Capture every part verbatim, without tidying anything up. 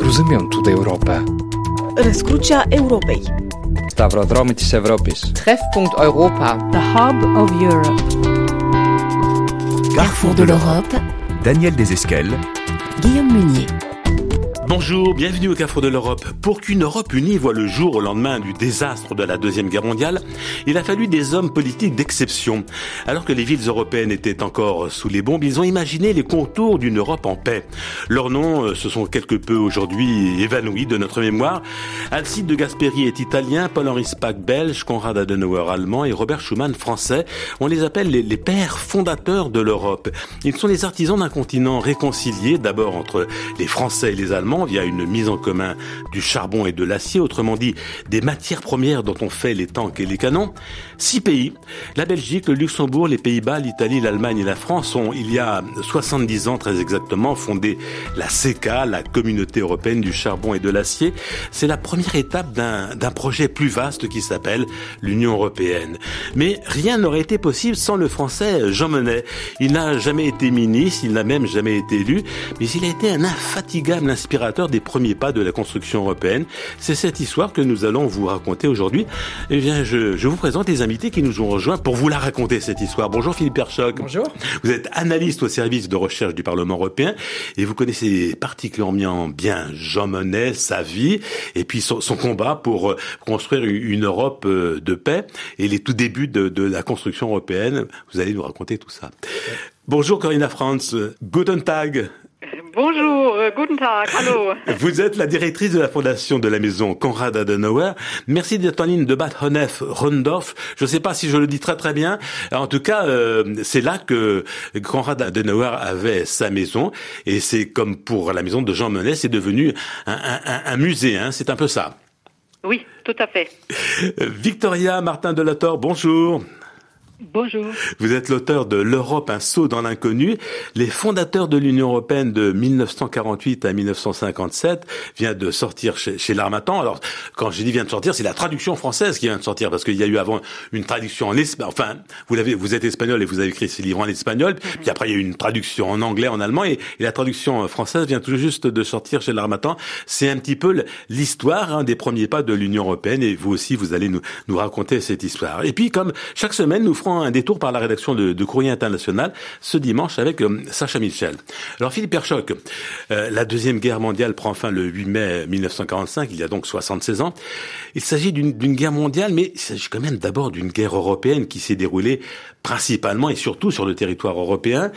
Rozumiem d'Europę. Răscrucea Europei. Stavrodromitis Europis. Treffpunkt Europa. The Hub of Europe. Carrefour de l'Europe. Daniel Desesquelles. Guillaume Munier. Bonjour, bienvenue au Carrefour de l'Europe. Pour qu'une Europe unie voie le jour au lendemain du désastre de la Deuxième Guerre mondiale, il a fallu des hommes politiques d'exception. Alors que les villes européennes étaient encore sous les bombes, ils ont imaginé les contours d'une Europe en paix. Leurs noms se sont quelque peu aujourd'hui évanouis de notre mémoire. Alcide de Gasperi est italien, Paul-Henri Spaak belge, Konrad Adenauer allemand et Robert Schuman français. On les appelle les, les pères fondateurs de l'Europe. Ils sont les artisans d'un continent réconcilié, d'abord entre les Français et les Allemands, via une mise en commun du charbon et de l'acier, autrement dit des matières premières dont on fait les tanks et les canons. Six pays, la Belgique, le Luxembourg, les Pays-Bas, l'Italie, l'Allemagne et la France ont, il y a soixante-dix ans très exactement, fondé la C E C A, la Communauté européenne du charbon et de l'acier. C'est la première étape d'un, d'un projet plus vaste qui s'appelle l'Union européenne. Mais rien n'aurait été possible sans le Français Jean Monnet. Il n'a jamais été ministre, il n'a même jamais été élu, mais il a été un infatigable inspirateur des premiers pas de la construction européenne. C'est cette histoire que nous allons vous raconter aujourd'hui. Eh bien, je, je vous présente les invités qui nous ont rejoints pour vous la raconter, cette histoire. Bonjour Philippe Perchoc. Bonjour. Vous êtes analyste au service de recherche du Parlement européen et vous connaissez particulièrement bien Jean Monnet, sa vie et puis son, son combat pour construire une Europe de paix et les tout débuts de, de la construction européenne. Vous allez nous raconter tout ça. Bonjour Corinna Franz. Guten Tag. Bonjour, euh, guten Tag, hallo. Vous êtes la directrice de la fondation de la maison Konrad Adenauer. Merci d'être en ligne de Bad Honnef-Rundorf. Je ne sais pas si je le dis très très bien. En tout cas, euh, c'est là que Konrad Adenauer avait sa maison. Et c'est comme pour la maison de Jean Monnet, c'est devenu un, un, un musée. Hein, c'est un peu ça. Oui, tout à fait. Victoria Martin de la Torre, bonjour. Bonjour. Vous êtes l'auteur de L'Europe, un saut dans l'inconnu. Les fondateurs de l'Union européenne de dix-neuf cent quarante-huit à dix-neuf cent cinquante-sept vient de sortir chez, chez l'Harmattan. Alors, quand je dis vient de sortir, c'est la traduction française qui vient de sortir, parce qu'il y a eu avant une traduction en espagnol. Enfin, vous l'avez, vous êtes espagnol et vous avez écrit ces livres en espagnol. Mm-hmm. Puis après, il y a eu une traduction en anglais, en allemand, et, et la traduction française vient tout juste de sortir chez l'Harmattan. C'est un petit peu l'histoire hein, des premiers pas de l'Union européenne, et vous aussi, vous allez nous, nous raconter cette histoire. Et puis, comme chaque semaine, nous ferons un détour par la rédaction de, de Courrier International ce dimanche avec euh, Sacha Michel. Alors Philippe Perchoc, euh, la Deuxième Guerre mondiale prend fin le huit mai dix-neuf cent quarante-cinq, il y a donc soixante-seize ans. Il s'agit d'une, d'une guerre mondiale, mais il s'agit quand même d'abord d'une guerre européenne qui s'est déroulée principalement et surtout sur le territoire européen.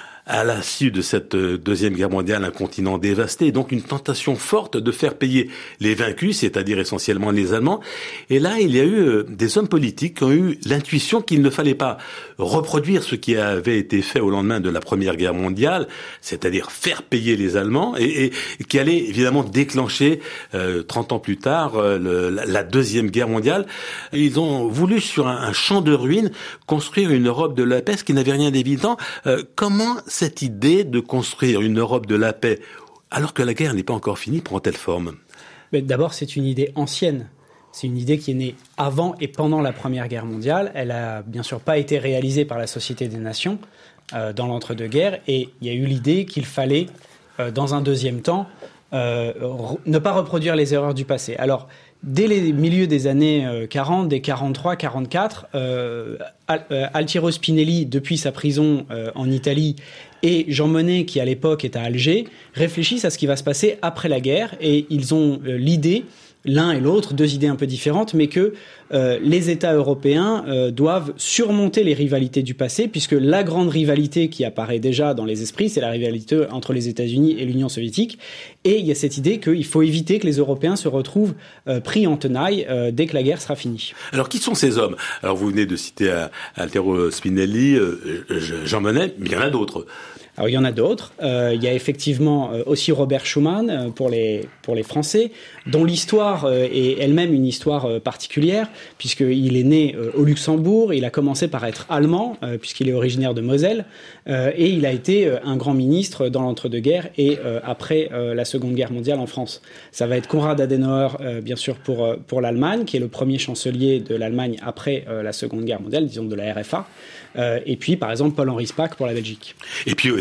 À l'issue de cette Deuxième Guerre mondiale, un continent dévasté, donc une tentation forte de faire payer les vaincus, c'est-à-dire essentiellement les Allemands. Et là, il y a eu des hommes politiques qui ont eu l'intuition qu'il ne fallait pas reproduire ce qui avait été fait au lendemain de la Première Guerre mondiale, c'est-à-dire faire payer les Allemands, et, et, et qui allait évidemment déclencher, euh, trente ans plus tard, euh, le, la, la Deuxième Guerre mondiale. Et ils ont voulu, sur un, un champ de ruines, construire une Europe de la paix, ce qui n'avait rien d'évident. Euh, comment cette idée de construire une Europe de la paix, alors que la guerre n'est pas encore finie, prend-elle forme ? Mais d'abord, c'est une idée ancienne. C'est une idée qui est née avant et pendant la Première Guerre mondiale. Elle a bien sûr pas été réalisée par la Société des Nations euh, dans l'entre-deux-guerres. Et il y a eu l'idée qu'il fallait, euh, dans un deuxième temps, euh, re- ne pas reproduire les erreurs du passé. Alors, dès les milieux des années quarante, dès quarante-trois quarante-quatre, euh, Altiero Spinelli, depuis sa prison euh, en Italie, et Jean Monnet, qui à l'époque est à Alger, réfléchissent à ce qui va se passer après la guerre, et ils ont euh, l'idée, l'un et l'autre, deux idées un peu différentes, mais que euh, les États européens euh, doivent surmonter les rivalités du passé, puisque la grande rivalité qui apparaît déjà dans les esprits, c'est la rivalité entre les États-Unis et l'Union soviétique. Et il y a cette idée qu'il faut éviter que les Européens se retrouvent euh, pris en tenaille euh, dès que la guerre sera finie. Alors, qui sont ces hommes ? Alors, vous venez de citer euh, Altiero Spinelli, euh, Jean Monnet, mais il y en a d'autres. Alors, il y en a d'autres. Euh, il y a effectivement euh, aussi Robert Schuman euh, pour les, pour les Français, dont l'histoire euh, est elle-même une histoire euh, particulière, puisqu'il est né euh, au Luxembourg, il a commencé par être allemand, euh, puisqu'il est originaire de Moselle, euh, et il a été euh, un grand ministre dans l'entre-deux-guerres et euh, après euh, la Seconde Guerre mondiale en France. Ça va être Konrad Adenauer, euh, bien sûr, pour, euh, pour l'Allemagne, qui est le premier chancelier de l'Allemagne après euh, la Seconde Guerre mondiale, disons de la R F A, euh, et puis, par exemple, Paul-Henri Spaak pour la Belgique. Et puis,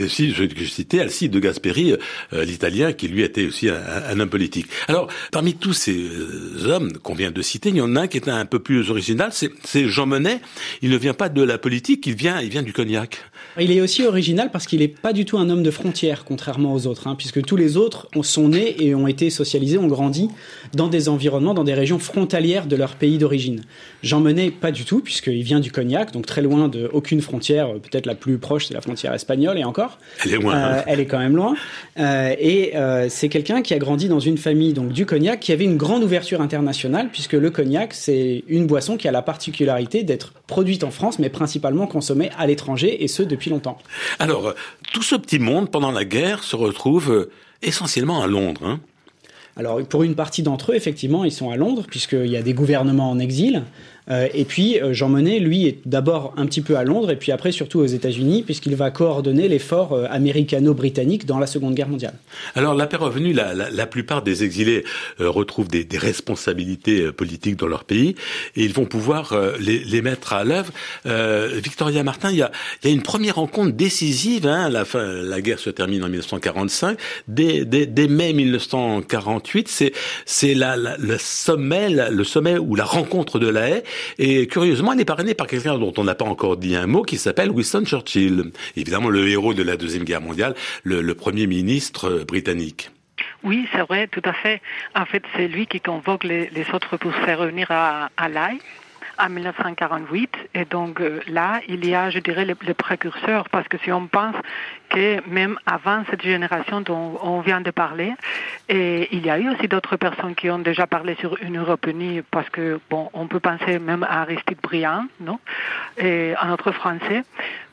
aussi, je, je citais Alcide de Gasperi, euh, l'Italien, qui lui était aussi un, un homme politique. Alors, parmi tous ces euh, hommes qu'on vient de citer, il y en a un qui est un peu plus original, c'est, c'est Jean Monnet. Il ne vient pas de la politique, il vient, il vient du cognac. Il est aussi original parce qu'il n'est pas du tout un homme de frontières, contrairement aux autres, hein, puisque tous les autres sont nés et ont été socialisés, ont grandi dans des environnements, dans des régions frontalières de leur pays d'origine. Jean Monnet, pas du tout, puisqu'il vient du Cognac, donc très loin de aucune frontière. Peut-être la plus proche, c'est la frontière espagnole, et encore. Elle est loin. Euh, hein. Elle est quand même loin. Euh, et euh, c'est quelqu'un qui a grandi dans une famille donc du Cognac, qui avait une grande ouverture internationale, puisque le Cognac, c'est une boisson qui a la particularité d'être produite en France, mais principalement consommée à l'étranger, et ce, depuis longtemps. Alors, tout ce petit monde, pendant la guerre, se retrouve essentiellement à Londres, hein. Alors, pour une partie d'entre eux, effectivement, ils sont à Londres, puisqu'il y a des gouvernements en exil. Euh, et puis, euh, Jean Monnet, lui, est d'abord un petit peu à Londres, et puis après, surtout aux États-Unis, puisqu'il va coordonner l'effort euh, américano-britannique dans la Seconde Guerre mondiale. Alors, la paix revenue, la, la, la plupart des exilés euh, retrouvent des, des responsabilités euh, politiques dans leur pays, et ils vont pouvoir euh, les, les mettre à l'œuvre. Euh, Victoria Martin, il y a, il y a une première rencontre décisive, hein, la, fin, la guerre se termine en dix-neuf cent quarante-cinq, dès, dès, dès mai dix-neuf cent quarante-huit, c'est, c'est la, la, le sommet, la, le sommet ou la rencontre de La Haye. Et curieusement, elle est parrainée par quelqu'un dont on n'a pas encore dit un mot, qui s'appelle Winston Churchill. Évidemment, le héros de la Deuxième Guerre mondiale, le, le Premier ministre britannique. Oui, c'est vrai, tout à fait. En fait, c'est lui qui convoque les, les autres pour se faire revenir à, à La Haye en dix-neuf cent quarante-huit. Et donc euh, là, il y a, je dirais, le, le précurseur, parce que si on pense que même avant cette génération dont on vient de parler, et il y a eu aussi d'autres personnes qui ont déjà parlé sur une Europe unie, parce que, bon, on peut penser même à Aristide Briand, non, et un autre Français.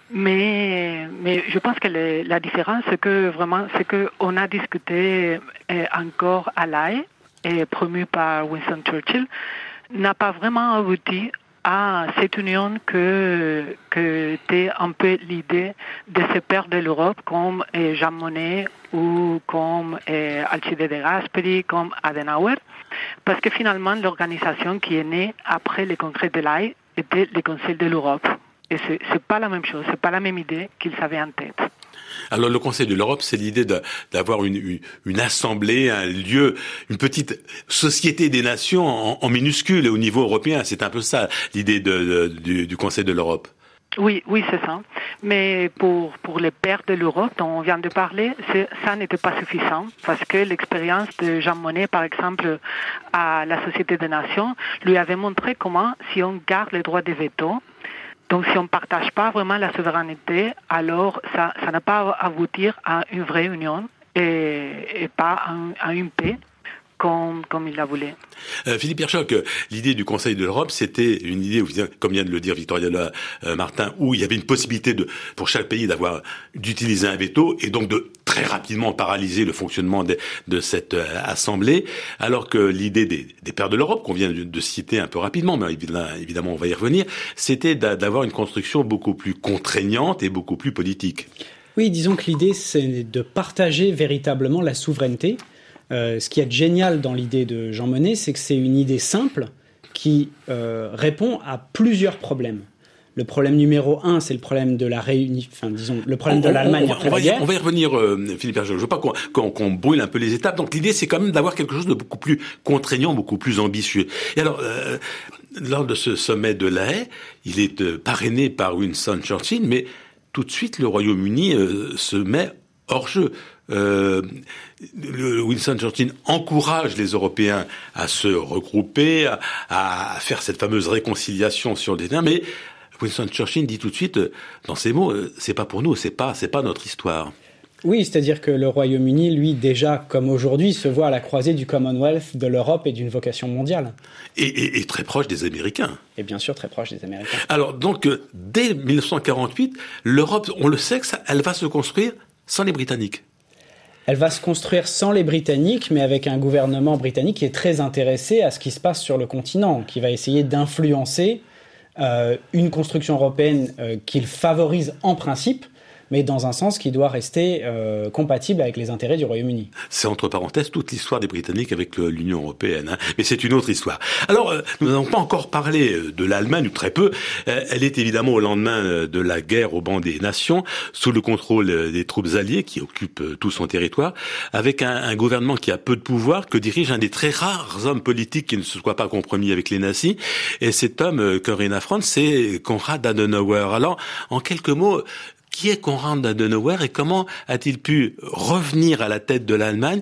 Mais, mais je pense que le, la différence, c'est que vraiment, c'est que on a discuté euh, encore à La Haye, et promu par Winston Churchill, n'a pas vraiment abouti à cette union que, que était un peu l'idée de se perdre de l'Europe, comme eh, Jean Monnet ou comme eh, Alcide de Gasperi, comme Adenauer, parce que finalement l'organisation qui est née après le congrès de La Haye était le Conseil de l'Europe. Et c'est, c'est pas la même chose, c'est pas la même idée qu'ils avaient en tête. Alors le Conseil de l'Europe, c'est l'idée de, d'avoir une, une, une assemblée, un lieu, une petite société des nations en, en minuscule et au niveau européen. C'est un peu ça l'idée de, de, du, du Conseil de l'Europe. Oui, oui, c'est ça. Mais pour pour les pères de l'Europe dont on vient de parler, c'est, ça n'était pas suffisant parce que l'expérience de Jean Monnet, par exemple, à la Société des Nations, lui avait montré comment, si on garde les droits de veto, donc si on ne partage pas vraiment la souveraineté, alors ça ça n'a pas à aboutir à une vraie union et, et pas à, à une paix comme, comme il la voulait. Euh, Philippe Herchoc, l'idée du Conseil de l'Europe, c'était une idée, comme vient de le dire Victoria euh, Martin, où il y avait une possibilité de, pour chaque pays d'avoir, d'utiliser un veto et donc de très rapidement paralyser le fonctionnement de, de cette euh, assemblée, alors que l'idée des, des pères de l'Europe, qu'on vient de, de citer un peu rapidement, mais évidemment on va y revenir, c'était d'avoir une construction beaucoup plus contraignante et beaucoup plus politique. Oui, disons que l'idée, c'est de partager véritablement la souveraineté. Euh, ce qui est génial dans l'idée de Jean Monnet, c'est que c'est une idée simple qui euh, répond à plusieurs problèmes. Le problème numéro un, c'est le problème de la réuni... enfin, disons, le problème de l'Allemagne après la guerre. On va y revenir, euh, Philippe Herchoc. Je veux pas qu'on, qu'on, qu'on brûle un peu les étapes. Donc l'idée, c'est quand même d'avoir quelque chose de beaucoup plus contraignant, beaucoup plus ambitieux. Et alors, euh, lors de ce sommet de La Haye, il est euh, parrainé par Winston Churchill, mais tout de suite, le Royaume-Uni euh, se met hors jeu. Euh, le Winston Churchill encourage les Européens à se regrouper, à, à faire cette fameuse réconciliation sur le terrain, mais Winston Churchill dit tout de suite, dans ses mots, c'est pas pour nous, c'est pas, c'est pas notre histoire. Oui, c'est-à-dire que le Royaume-Uni, lui, déjà, comme aujourd'hui, se voit à la croisée du Commonwealth, de l'Europe et d'une vocation mondiale. Et, et, et très proche des Américains. Et bien sûr, très proche des Américains. Alors, donc, dès dix-neuf cent quarante-huit, l'Europe, on le sait que ça, elle va se construire sans les Britanniques. Elle va se construire sans les Britanniques, mais avec un gouvernement britannique qui est très intéressé à ce qui se passe sur le continent, qui va essayer d'influencer euh, une construction européenne euh, qu'il favorise en principe, mais dans un sens qui doit rester euh, compatible avec les intérêts du Royaume-Uni. C'est entre parenthèses toute l'histoire des Britanniques avec l'Union européenne, hein. Mais c'est une autre histoire. Alors, euh, nous n'avons pas encore parlé de l'Allemagne, ou très peu. Euh, elle est évidemment au lendemain de la guerre au banc des nations, sous le contrôle des troupes alliées qui occupent tout son territoire, avec un, un gouvernement qui a peu de pouvoir, que dirige un des très rares hommes politiques qui ne se soit pas compromis avec les nazis. Et cet homme, Corinna Franz, c'est Konrad Adenauer. Alors, en quelques mots, qui est Konrad Adenauer et comment a-t-il pu revenir à la tête de l'Allemagne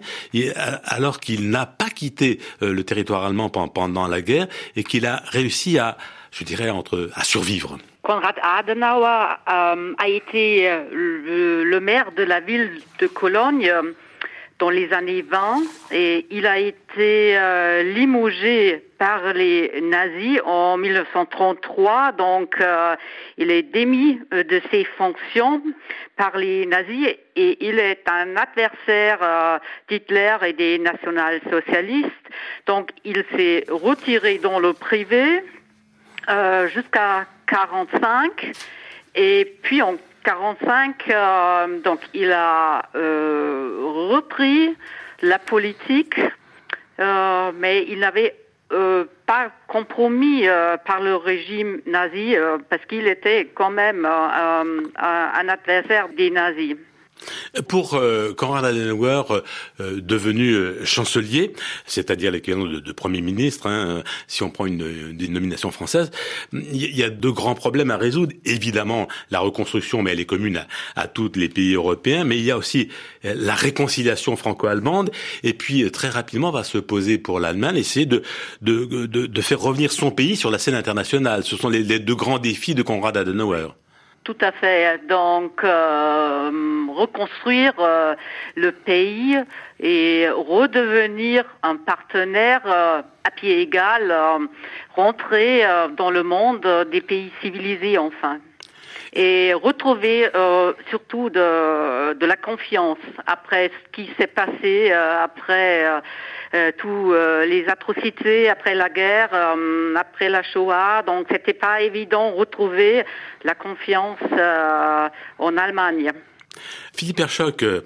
alors qu'il n'a pas quitté le territoire allemand pendant la guerre et qu'il a réussi à, je dirais, entre, à survivre? Konrad Adenauer euh, a été le, le maire de la ville de Cologne euh, dans les années vingt et il a été euh, limogé par les nazis en mille neuf cent trente-trois, donc euh, il est démis de ses fonctions par les nazis et il est un adversaire euh, d'Hitler et des national-socialistes. Donc il s'est retiré dans le privé euh, jusqu'à quarante-cinq et puis en quarante-cinq, euh, donc il a euh, repris la politique, euh, mais il n'avait euh, pas compromis euh, par le régime nazi euh, parce qu'il était quand même euh, un adversaire des nazis. Pour euh, Konrad Adenauer, euh, devenu euh, chancelier, c'est-à-dire l'équivalent de, de Premier ministre, hein, si on prend une, une dénomination française, il y, y a deux grands problèmes à résoudre. Évidemment, la reconstruction, mais elle est commune à, à tous les pays européens, mais il y a aussi euh, la réconciliation franco-allemande, et puis euh, très rapidement va se poser pour l'Allemagne, essayer de, de, de, de faire revenir son pays sur la scène internationale. Ce sont les, les deux grands défis de Konrad Adenauer. Tout à fait. Donc, euh, reconstruire euh, le pays et redevenir un partenaire euh, à pied égal, euh, rentrer euh, dans le monde des pays civilisés, enfin. Et retrouver euh, surtout de, de la confiance après ce qui s'est passé, euh, après euh, euh, tous euh, les atrocités, après la guerre, euh, après la Shoah. Donc c'était pas évident de retrouver la confiance euh, en Allemagne. Philippe Herchock, euh,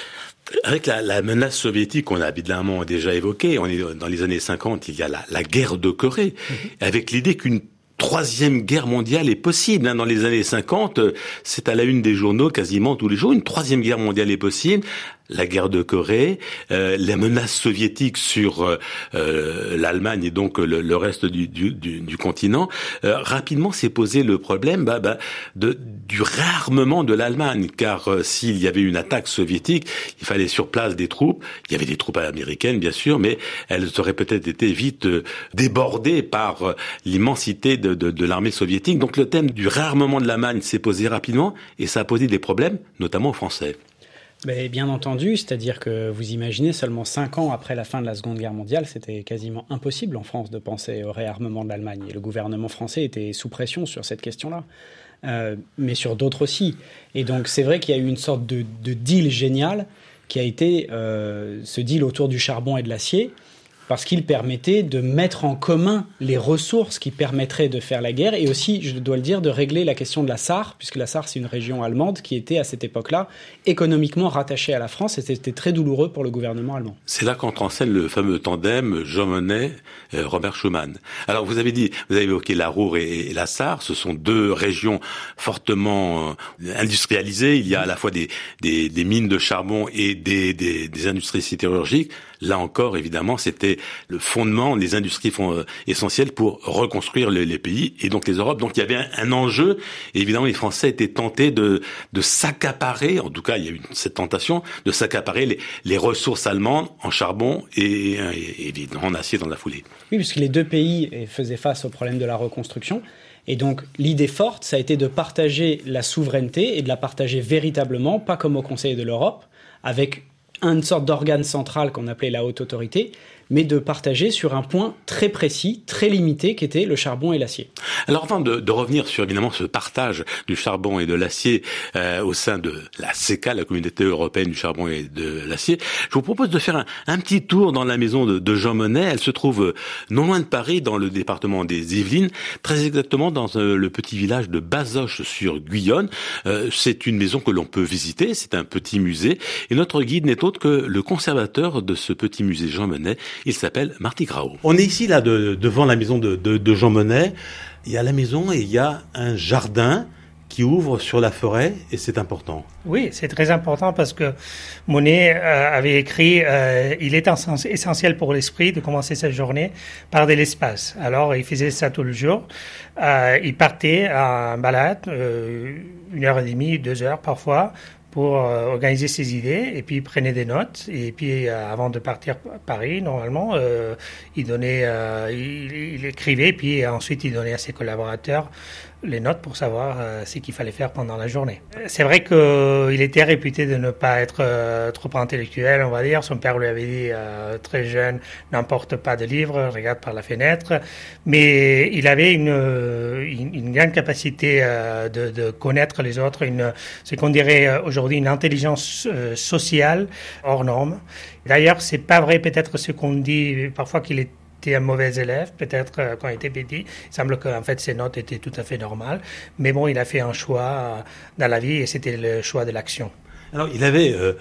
avec la, la menace soviétique qu'on a évidemment déjà évoquée, on est dans les années cinquante, il y a la, la guerre de Corée, mmh. avec l'idée qu'une troisième guerre mondiale est possible. Hein. Dans les années cinquante, c'est à la une des journaux quasiment tous les jours. Une troisième guerre mondiale est possible. La guerre de Corée, euh, les menaces soviétiques sur euh, l'Allemagne et donc le, le reste du, du, du, du continent. Euh, rapidement s'est posé le problème bah, bah, de, du réarmement de l'Allemagne, car euh, s'il y avait une attaque soviétique, il fallait sur place des troupes. Il y avait des troupes américaines, bien sûr, mais elles auraient peut-être été vite euh, débordées par euh, l'immensité de, de, de l'armée soviétique. Donc le thème du réarmement de l'Allemagne s'est posé rapidement et ça a posé des problèmes, notamment aux Français. Mais bien entendu, c'est-à-dire que vous imaginez, seulement cinq ans après la fin de la Seconde Guerre mondiale, c'était quasiment impossible en France de penser au réarmement de l'Allemagne. Et le gouvernement français était sous pression sur cette question-là, euh, mais sur d'autres aussi. Et donc c'est vrai qu'il y a eu une sorte de, de deal génial qui a été euh, ce deal autour du charbon et de l'acier, parce qu'il permettait de mettre en commun les ressources qui permettraient de faire la guerre et aussi, je dois le dire, de régler la question de la Sarre, puisque la Sarre, c'est une région allemande qui était à cette époque-là économiquement rattachée à la France et c'était très douloureux pour le gouvernement allemand. C'est là qu'entre en scène le fameux tandem Jean Monnet, euh, Robert Schuman. Alors vous avez dit, vous avez évoqué la Ruhr et, et la Sarre, ce sont deux régions fortement euh, industrialisées. Il y a à la fois des, des, des mines de charbon et des, des, des industries sidérurgiques. Là encore, évidemment, c'était le fondement des industries font, euh, essentielles pour reconstruire les, les pays et donc les Europes. Donc il y avait un, un enjeu. Et évidemment, les Français étaient tentés de, de s'accaparer, en tout cas il y a eu cette tentation, de s'accaparer les, les ressources allemandes en charbon et, et, et évidemment en acier dans la foulée. Oui, puisque les deux pays faisaient face au problème de la reconstruction. Et donc l'idée forte, ça a été de partager la souveraineté et de la partager véritablement, pas comme au Conseil de l'Europe, avec une sorte d'organe central qu'on appelait la haute autorité, mais de partager sur un point très précis, très limité, qui était le charbon et l'acier. Alors avant de, de revenir sur évidemment ce partage du charbon et de l'acier euh, au sein de la C E C A, la Communauté européenne du charbon et de l'acier, je vous propose de faire un, un petit tour dans la maison de, de Jean Monnet. Elle se trouve non loin de Paris, dans le département des Yvelines, très exactement dans euh, le petit village de Bazoches-sur-Guyonne. Euh, c'est une maison que l'on peut visiter, c'est un petit musée, et notre guide n'est autre que le conservateur de ce petit musée Jean Monnet. Il s'appelle Marty Grau. On est ici là de, devant la maison de, de, de Jean Monnet. Il y a la maison et il y a un jardin qui ouvre sur la forêt, et c'est important. Oui, c'est très important parce que Monet euh, avait écrit euh, « Il est essentiel pour l'esprit de commencer sa journée par de l'espace ». Alors, il faisait ça tout le jour. Euh, il partait en balade, euh, une heure et demie, deux heures parfois, pour euh, organiser ses idées, et puis il prenait des notes, et puis euh, avant de partir à Paris, normalement, euh, il donnait, euh, il, il écrivait, et puis ensuite il donnait à ses collaborateurs les notes pour savoir euh, ce qu'il fallait faire pendant la journée. C'est vrai qu'il euh, était réputé de ne pas être euh, trop intellectuel, on va dire. Son père lui avait dit euh, très jeune, n'emporte pas de livres, regarde par la fenêtre. Mais il avait une, une, une grande capacité euh, de, de connaître les autres, une, ce qu'on dirait aujourd'hui une intelligence euh, sociale hors norme. D'ailleurs, c'est pas vrai peut-être ce qu'on dit parfois qu'il est était un mauvais élève, peut-être euh, quand il était petit. Il semble qu'en fait ses notes étaient tout à fait normales. Mais bon, il a fait un choix euh, dans la vie et c'était le choix de l'action. Alors, il avait... Euh,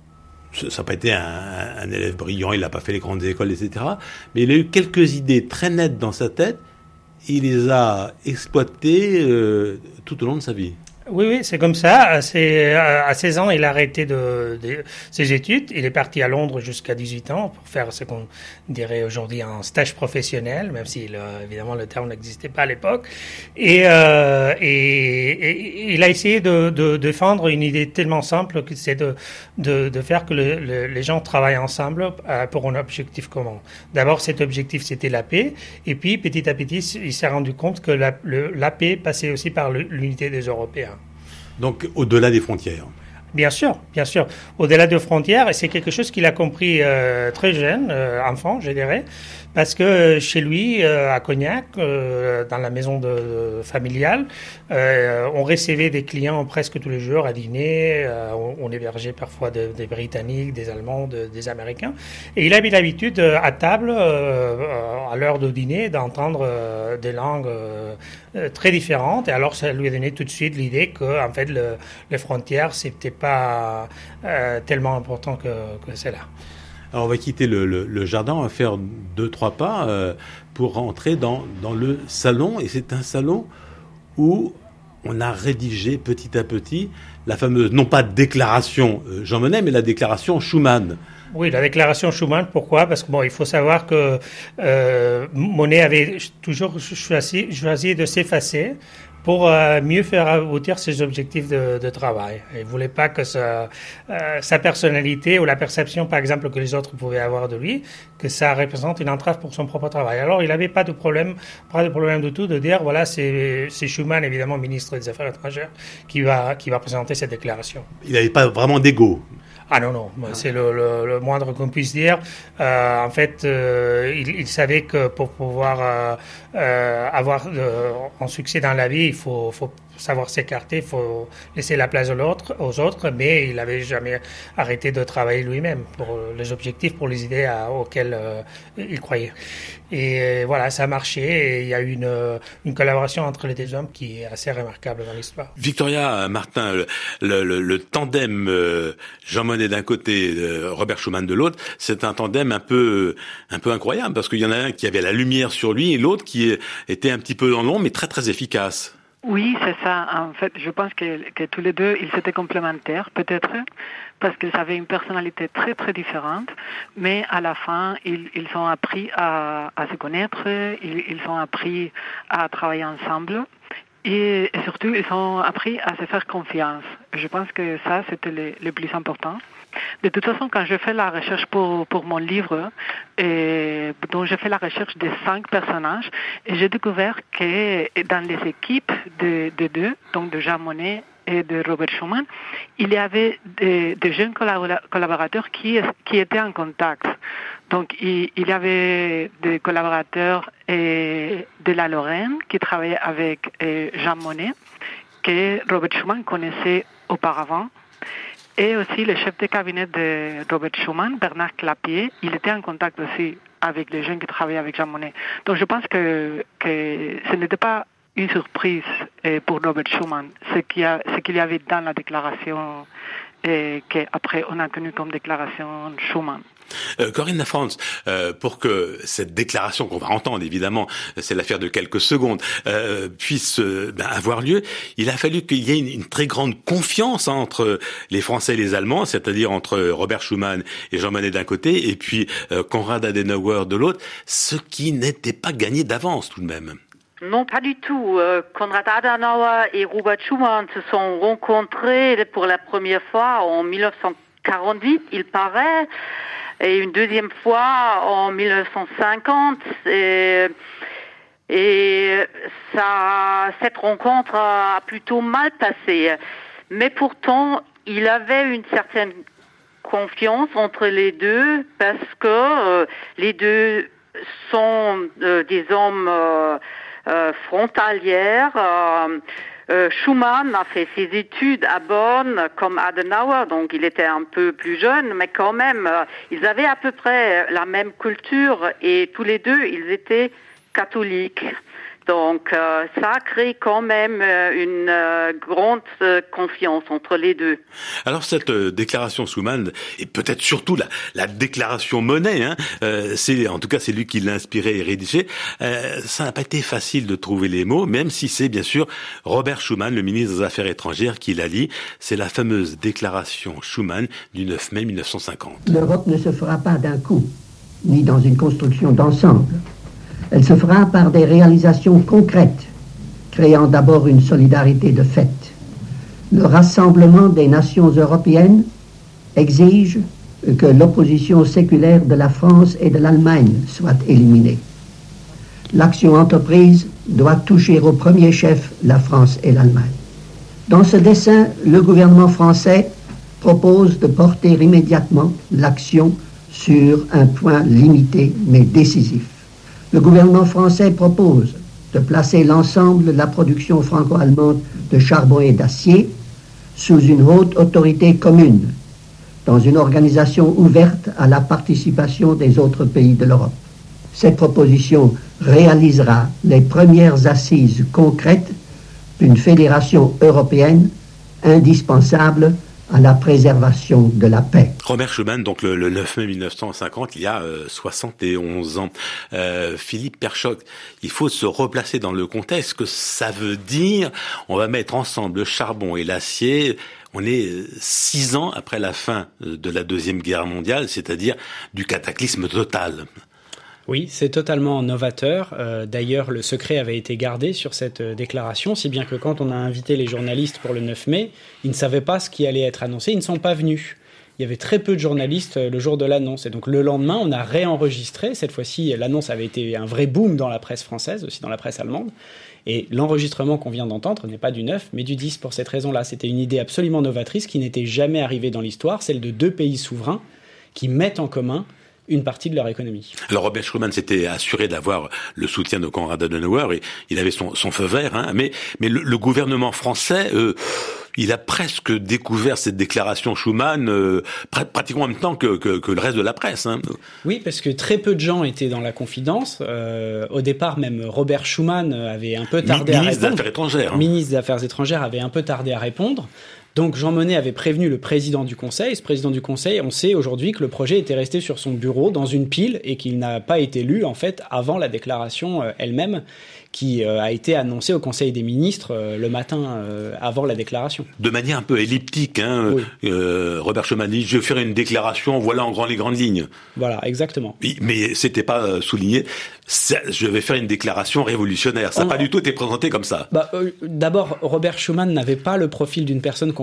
ça n'a pas été un, un élève brillant, il n'a pas fait les grandes écoles, et cetera. Mais il a eu quelques idées très nettes dans sa tête. Il les a exploitées euh, tout au long de sa vie. Oui, oui, c'est comme ça. À, ses, à seize ans, il a arrêté de, de ses études. Il est parti à Londres jusqu'à dix-huit ans pour faire ce qu'on dirait aujourd'hui un stage professionnel, même si le, évidemment le terme n'existait pas à l'époque. Et, euh, et, et il a essayé de, de, de défendre une idée tellement simple que c'est de, de, de faire que le, le, les gens travaillent ensemble pour un objectif commun. D'abord, cet objectif, c'était la paix. Et puis, petit à petit, il s'est rendu compte que la, le, la paix passait aussi par l'unité des Européens. Donc, au-delà des frontières. Bien sûr, bien sûr. Au-delà des frontières, et c'est quelque chose qu'il a compris euh, très jeune, euh, enfant, je dirais, parce que chez lui, euh, à Cognac, euh, dans la maison de, de familiale, euh, on recevait des clients presque tous les jours à dîner. Euh, on, on hébergeait parfois de, des Britanniques, des Allemands, de, des Américains. Et il avait l'habitude, euh, à table, euh, à l'heure de dîner, d'entendre euh, des langues euh, très différentes. Et alors, ça lui a donné tout de suite l'idée que, en fait, le, les frontières, c'était pas euh, tellement important que, que c'est là. Alors on va quitter le, le, le jardin, on va faire deux, trois pas euh, pour rentrer dans, dans le salon. Et c'est un salon où on a rédigé petit à petit la fameuse, non pas déclaration Jean Monnet, mais la déclaration Schuman. Oui, la déclaration Schuman, pourquoi ? Parce que bon, il faut savoir que euh, Monnet avait toujours choisi, choisi de s'effacer pour euh, mieux faire aboutir ses objectifs de, de travail. Il ne voulait pas que sa, euh, sa personnalité ou la perception, par exemple, que les autres pouvaient avoir de lui, que ça représente une entrave pour son propre travail. Alors, il n'avait pas de problème, pas de problème du tout de dire, voilà, c'est, c'est Schuman, évidemment, ministre des Affaires étrangères, qui va, qui va présenter cette déclaration. Il n'avait pas vraiment d'ego. Ah non, non, c'est le, le, le moindre qu'on puisse dire. Euh, en fait, euh, il, il savait que pour pouvoir euh, euh, avoir euh, un succès dans la vie, il faut, faut savoir s'écarter, il faut laisser la place aux autres, aux autres, mais il n'avait jamais arrêté de travailler lui-même pour les objectifs, pour les idées à, auxquelles euh, il croyait. Et euh, voilà, ça a marché et il y a eu une, une collaboration entre les deux hommes qui est assez remarquable dans l'histoire. Victoria, Martin, le, le, le tandem euh, Jean Monnet d'un côté, euh, Robert Schuman de l'autre, c'est un tandem un peu, un peu incroyable parce qu'il y en a un qui avait la lumière sur lui et l'autre qui était un petit peu dans l'ombre mais très très efficace. Oui, c'est ça. En fait, je pense que, que tous les deux, ils étaient complémentaires, peut-être, parce qu'ils avaient une personnalité très, très différente. Mais à la fin, ils, ils ont appris à, à se connaître, ils, ils ont appris à travailler ensemble. Et, et surtout, ils ont appris à se faire confiance. Je pense que ça, c'était le, le plus important. De toute façon, quand je fais la recherche pour, pour mon livre, et, dont j'ai fait la recherche des cinq personnages, et j'ai découvert que dans les équipes de, de deux, donc de Jean Monnet et de Robert Schuman, il y avait des, des jeunes collaborateurs qui, qui étaient en contact. Donc, il, il y avait des collaborateurs et de la Lorraine qui travaillaient avec euh, Jean Monnet, que Robert Schuman connaissait auparavant. Et aussi le chef de cabinet de Robert Schuman, Bernard Clapier, il était en contact aussi avec les jeunes qui travaillaient avec Jean Monnet. Donc je pense que, que ce n'était pas une surprise pour Robert Schuman, ce qu'il y, a, ce qu'il y avait dans la déclaration et qu'après on a connu comme déclaration Schuman. Euh, Corinne Lafrance, euh, pour que cette déclaration qu'on va entendre, évidemment, c'est l'affaire de quelques secondes, euh, puisse euh, ben, avoir lieu, il a fallu qu'il y ait une, une très grande confiance hein, entre les Français et les Allemands, c'est-à-dire entre Robert Schuman et Jean Monnet d'un côté, et puis euh, Konrad Adenauer de l'autre, ce qui n'était pas gagné d'avance tout de même. Non, pas du tout. Euh, Konrad Adenauer et Robert Schuman se sont rencontrés pour la première fois en dix-neuf cent quarante-huit, il paraît, et une deuxième fois en dix-neuf cent cinquante. Et, et ça, cette rencontre a plutôt mal passé. Mais pourtant, il avait une certaine confiance entre les deux parce que euh, les deux sont euh, des hommes euh, euh, frontalières. Euh, Euh, Schuman a fait ses études à Bonn comme Adenauer, donc il était un peu plus jeune, mais quand même, euh, ils avaient à peu près la même culture et tous les deux, ils étaient catholiques. Donc euh, ça a créé quand même euh, une euh, grande euh, confiance entre les deux. Alors cette euh, déclaration Schuman, et peut-être surtout la, la déclaration Monnet, hein, euh, c'est en tout cas c'est lui qui l'a inspiré et rédigé, euh, ça n'a pas été facile de trouver les mots, même si c'est bien sûr Robert Schuman, le ministre des Affaires étrangères, qui l'a lit. C'est la fameuse déclaration Schuman du neuf mai mille neuf cent cinquante. L'Europe ne se fera pas d'un coup, ni dans une construction d'ensemble. Elle se fera par des réalisations concrètes, créant d'abord une solidarité de fait. Le rassemblement des nations européennes exige que l'opposition séculaire de la France et de l'Allemagne soit éliminée. L'action entreprise doit toucher au premier chef la France et l'Allemagne. Dans ce dessein, le gouvernement français propose de porter immédiatement l'action sur un point limité mais décisif. Le gouvernement français propose de placer l'ensemble de la production franco-allemande de charbon et d'acier sous une haute autorité commune, dans une organisation ouverte à la participation des autres pays de l'Europe. Cette proposition réalisera les premières assises concrètes d'une fédération européenne indispensable à la préservation de la paix. Robert Schuman, donc le, le neuf mai mille neuf cent cinquante, il y a euh, soixante et onze ans. Euh, Philippe Perchoc, il faut se replacer dans le contexte que ça veut dire. On va mettre ensemble le charbon et l'acier. On est six ans après la fin de la Deuxième Guerre mondiale, c'est-à-dire du cataclysme total. Oui, c'est totalement novateur. Euh, d'ailleurs, le secret avait été gardé sur cette euh, déclaration, si bien que quand on a invité les journalistes pour le neuf mai, ils ne savaient pas ce qui allait être annoncé, ils ne sont pas venus. Il y avait très peu de journalistes euh, le jour de l'annonce. Et donc le lendemain, on a réenregistré. Cette fois-ci, l'annonce avait été un vrai boom dans la presse française, aussi dans la presse allemande. Et l'enregistrement qu'on vient d'entendre n'est pas du neuf, mais du dix pour cette raison-là. C'était une idée absolument novatrice qui n'était jamais arrivée dans l'histoire, celle de deux pays souverains qui mettent en commun une partie de leur économie. Alors Robert Schuman s'était assuré d'avoir le soutien de Konrad Adenauer et il avait son, son feu vert, hein, mais, mais le, le gouvernement français, euh, il a presque découvert cette déclaration Schuman euh, pr- pratiquement en même temps que, que, que le reste de la presse. Hein. Oui, parce que très peu de gens étaient dans la confidence. Euh, au départ, même Robert Schuman avait un peu tardé Mi- à ministre répondre. des Affaires étrangères. Hein. Ministre des Affaires étrangères avait un peu tardé à répondre. Donc Jean Monnet avait prévenu le président du Conseil. Ce président du Conseil, on sait aujourd'hui que le projet était resté sur son bureau dans une pile et qu'il n'a pas été lu en fait avant la déclaration euh, elle-même qui euh, a été annoncée au Conseil des ministres euh, le matin euh, avant la déclaration. De manière un peu elliptique, hein, oui. euh, Robert Schuman dit « Je vais faire une déclaration, voilà en grand les grandes lignes ». Voilà, exactement. Oui, mais c'était pas euh, souligné. Ça, je vais faire une déclaration révolutionnaire. Ça n'a pas du tout été présenté comme ça. Bah, euh, d'abord, Robert Schuman n'avait pas le profil d'une personne qu'on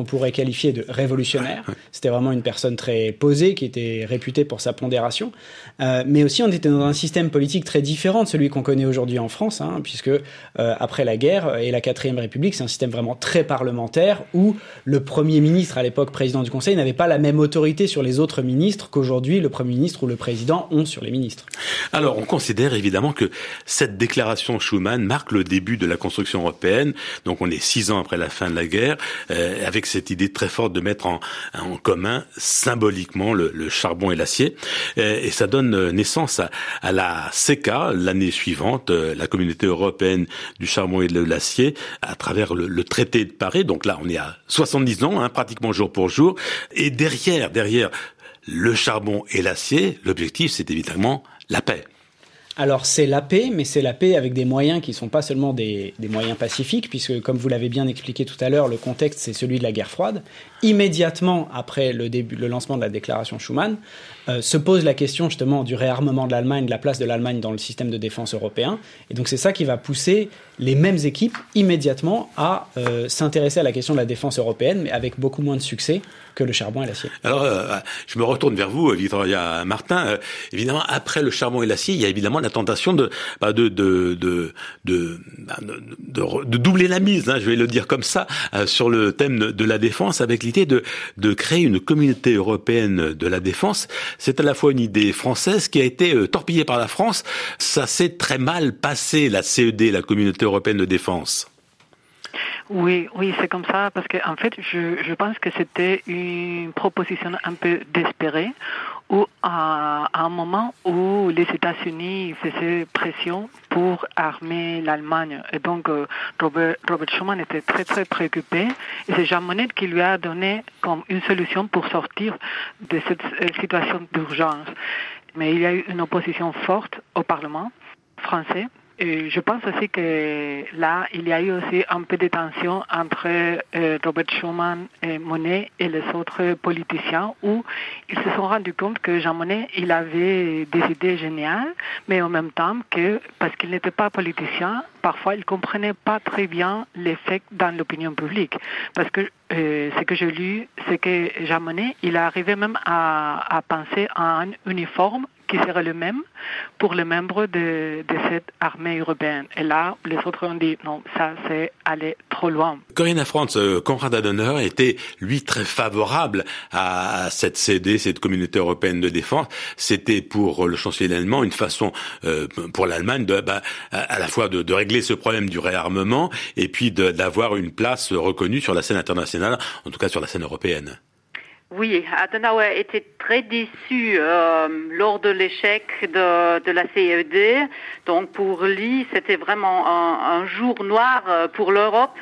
qu'on pourrait qualifier de révolutionnaire. C'était vraiment une personne très posée, qui était réputée pour sa pondération. Euh, mais aussi, on était dans un système politique très différent de celui qu'on connaît aujourd'hui en France, hein, puisque euh, après la guerre et la quatrième République, c'est un système vraiment très parlementaire où le Premier ministre, à l'époque président du Conseil, n'avait pas la même autorité sur les autres ministres qu'aujourd'hui le Premier ministre ou le président ont sur les ministres. Alors, on considère évidemment que cette déclaration Schuman marque le début de la construction européenne. Donc, on est six ans après la fin de la guerre, euh, avec cette idée très forte de mettre en, en commun symboliquement le, le charbon et l'acier. Euh, et ça donne naissance à, à la C E C A l'année suivante, euh, la Communauté européenne du charbon et de l'acier, à travers le, le traité de Paris. Donc là, on est à soixante-dix ans, hein, pratiquement jour pour jour. Et derrière, derrière le charbon et l'acier, l'objectif, c'est évidemment la paix. Alors c'est la paix, mais c'est la paix avec des moyens qui ne sont pas seulement des, des moyens pacifiques, puisque comme vous l'avez bien expliqué tout à l'heure, le contexte c'est celui de la guerre froide. Immédiatement après le début, le lancement de la déclaration Schuman, euh, se pose la question justement du réarmement de l'Allemagne, de la place de l'Allemagne dans le système de défense européen. Et donc c'est ça qui va pousser les mêmes équipes immédiatement à euh, s'intéresser à la question de la défense européenne, mais avec beaucoup moins de succès que le charbon et l'acier. Alors, euh, je me retourne vers vous, Victoria Martin. Euh, évidemment, après le charbon et l'acier, il y a évidemment la tentation de bah, de, de, de, de, de, de, de doubler la mise, hein, je vais le dire comme ça, euh, sur le thème de, de la défense, avec l'idée de, de créer une communauté européenne de la défense. C'est à la fois une idée française qui a été euh, torpillée par la France. Ça s'est très mal passé, la C E D, la communauté européenne de défense. Oui, oui, c'est comme ça, parce que en fait, je, je pense que c'était une proposition un peu désespérée, où à, à un moment où les États-Unis faisaient pression pour armer l'Allemagne, et donc euh, Robert, Robert Schuman était très très préoccupé, et c'est Jean Monnet qui lui a donné comme une solution pour sortir de cette euh, situation d'urgence. Mais il y a eu une opposition forte au Parlement français. Et je pense aussi que là, il y a eu aussi un peu de tension entre euh, Robert Schuman et Monnet et les autres politiciens, où ils se sont rendus compte que Jean Monnet, il avait des idées géniales, mais en même temps que, parce qu'il n'était pas politicien, parfois il ne comprenait pas très bien l'effet dans l'opinion publique. Parce que euh, ce que j'ai lu, c'est que Jean Monnet, il est arrivé même à, à penser à un uniforme qui serait le même pour les membres de, de cette armée européenne. Et là, les autres ont dit non, ça c'est aller trop loin. Corinna Franz, Konrad Adenauer était, lui, très favorable à cette C E D, cette communauté européenne de défense. C'était pour le chancelier allemand une façon euh, pour l'Allemagne de, bah, à la fois de, de régler ce problème du réarmement et puis de, d'avoir une place reconnue sur la scène internationale, en tout cas sur la scène européenne. Oui, Adenauer était très déçu euh, lors de l'échec de, de la C E D. Donc pour lui, c'était vraiment un, un jour noir pour l'Europe.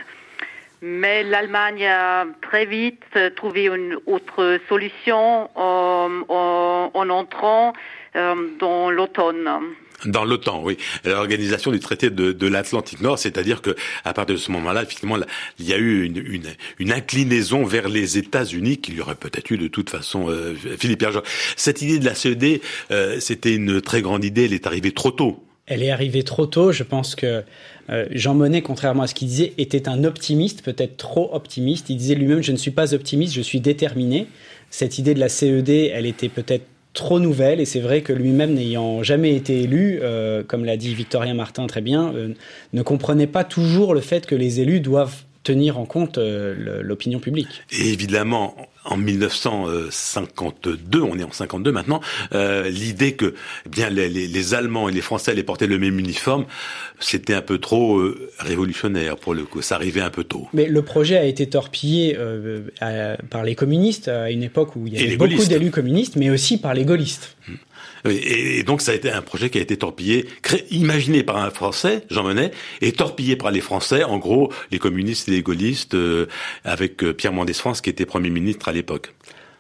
Mais l'Allemagne a très vite trouvé une autre solution euh, en, en entrant euh, dans l'automne. Dans l'OTAN, oui. L'organisation du traité de, de l'Atlantique Nord, c'est-à-dire que à partir de ce moment-là, effectivement, il y a eu une, une, une inclinaison vers les États-Unis qu'il y aurait peut-être eu de toute façon. Euh, Philippe Pierre, cette idée de la C E D, euh, c'était une très grande idée. Elle est arrivée trop tôt. Elle est arrivée trop tôt. Je pense que euh, Jean Monnet, contrairement à ce qu'il disait, était un optimiste, peut-être trop optimiste. Il disait lui-même « je ne suis pas optimiste, je suis déterminé ». Cette idée de la C E D, elle était peut-être trop nouvelle, et c'est vrai que lui-même, n'ayant jamais été élu, euh, comme l'a dit Victoria Martin très bien, euh, ne comprenait pas toujours le fait que les élus doivent tenir en compte euh, l'opinion publique. Et évidemment, en mille neuf cent cinquante-deux, on est en cinquante-deux maintenant, euh, l'idée que eh bien les, les, les Allemands et les Français allaient porter le même uniforme, c'était un peu trop euh, révolutionnaire pour le coup, ça arrivait un peu tôt. Mais le projet a été torpillé euh, à, par les communistes à une époque où il y avait beaucoup d'élus communistes, mais aussi par les gaullistes. Mmh. Et, et donc ça a été un projet qui a été torpillé, créé, imaginé par un Français, Jean Monnet, et torpillé par les Français, en gros les communistes et les gaullistes, euh, avec Pierre Mendès France qui était Premier ministre à l'époque.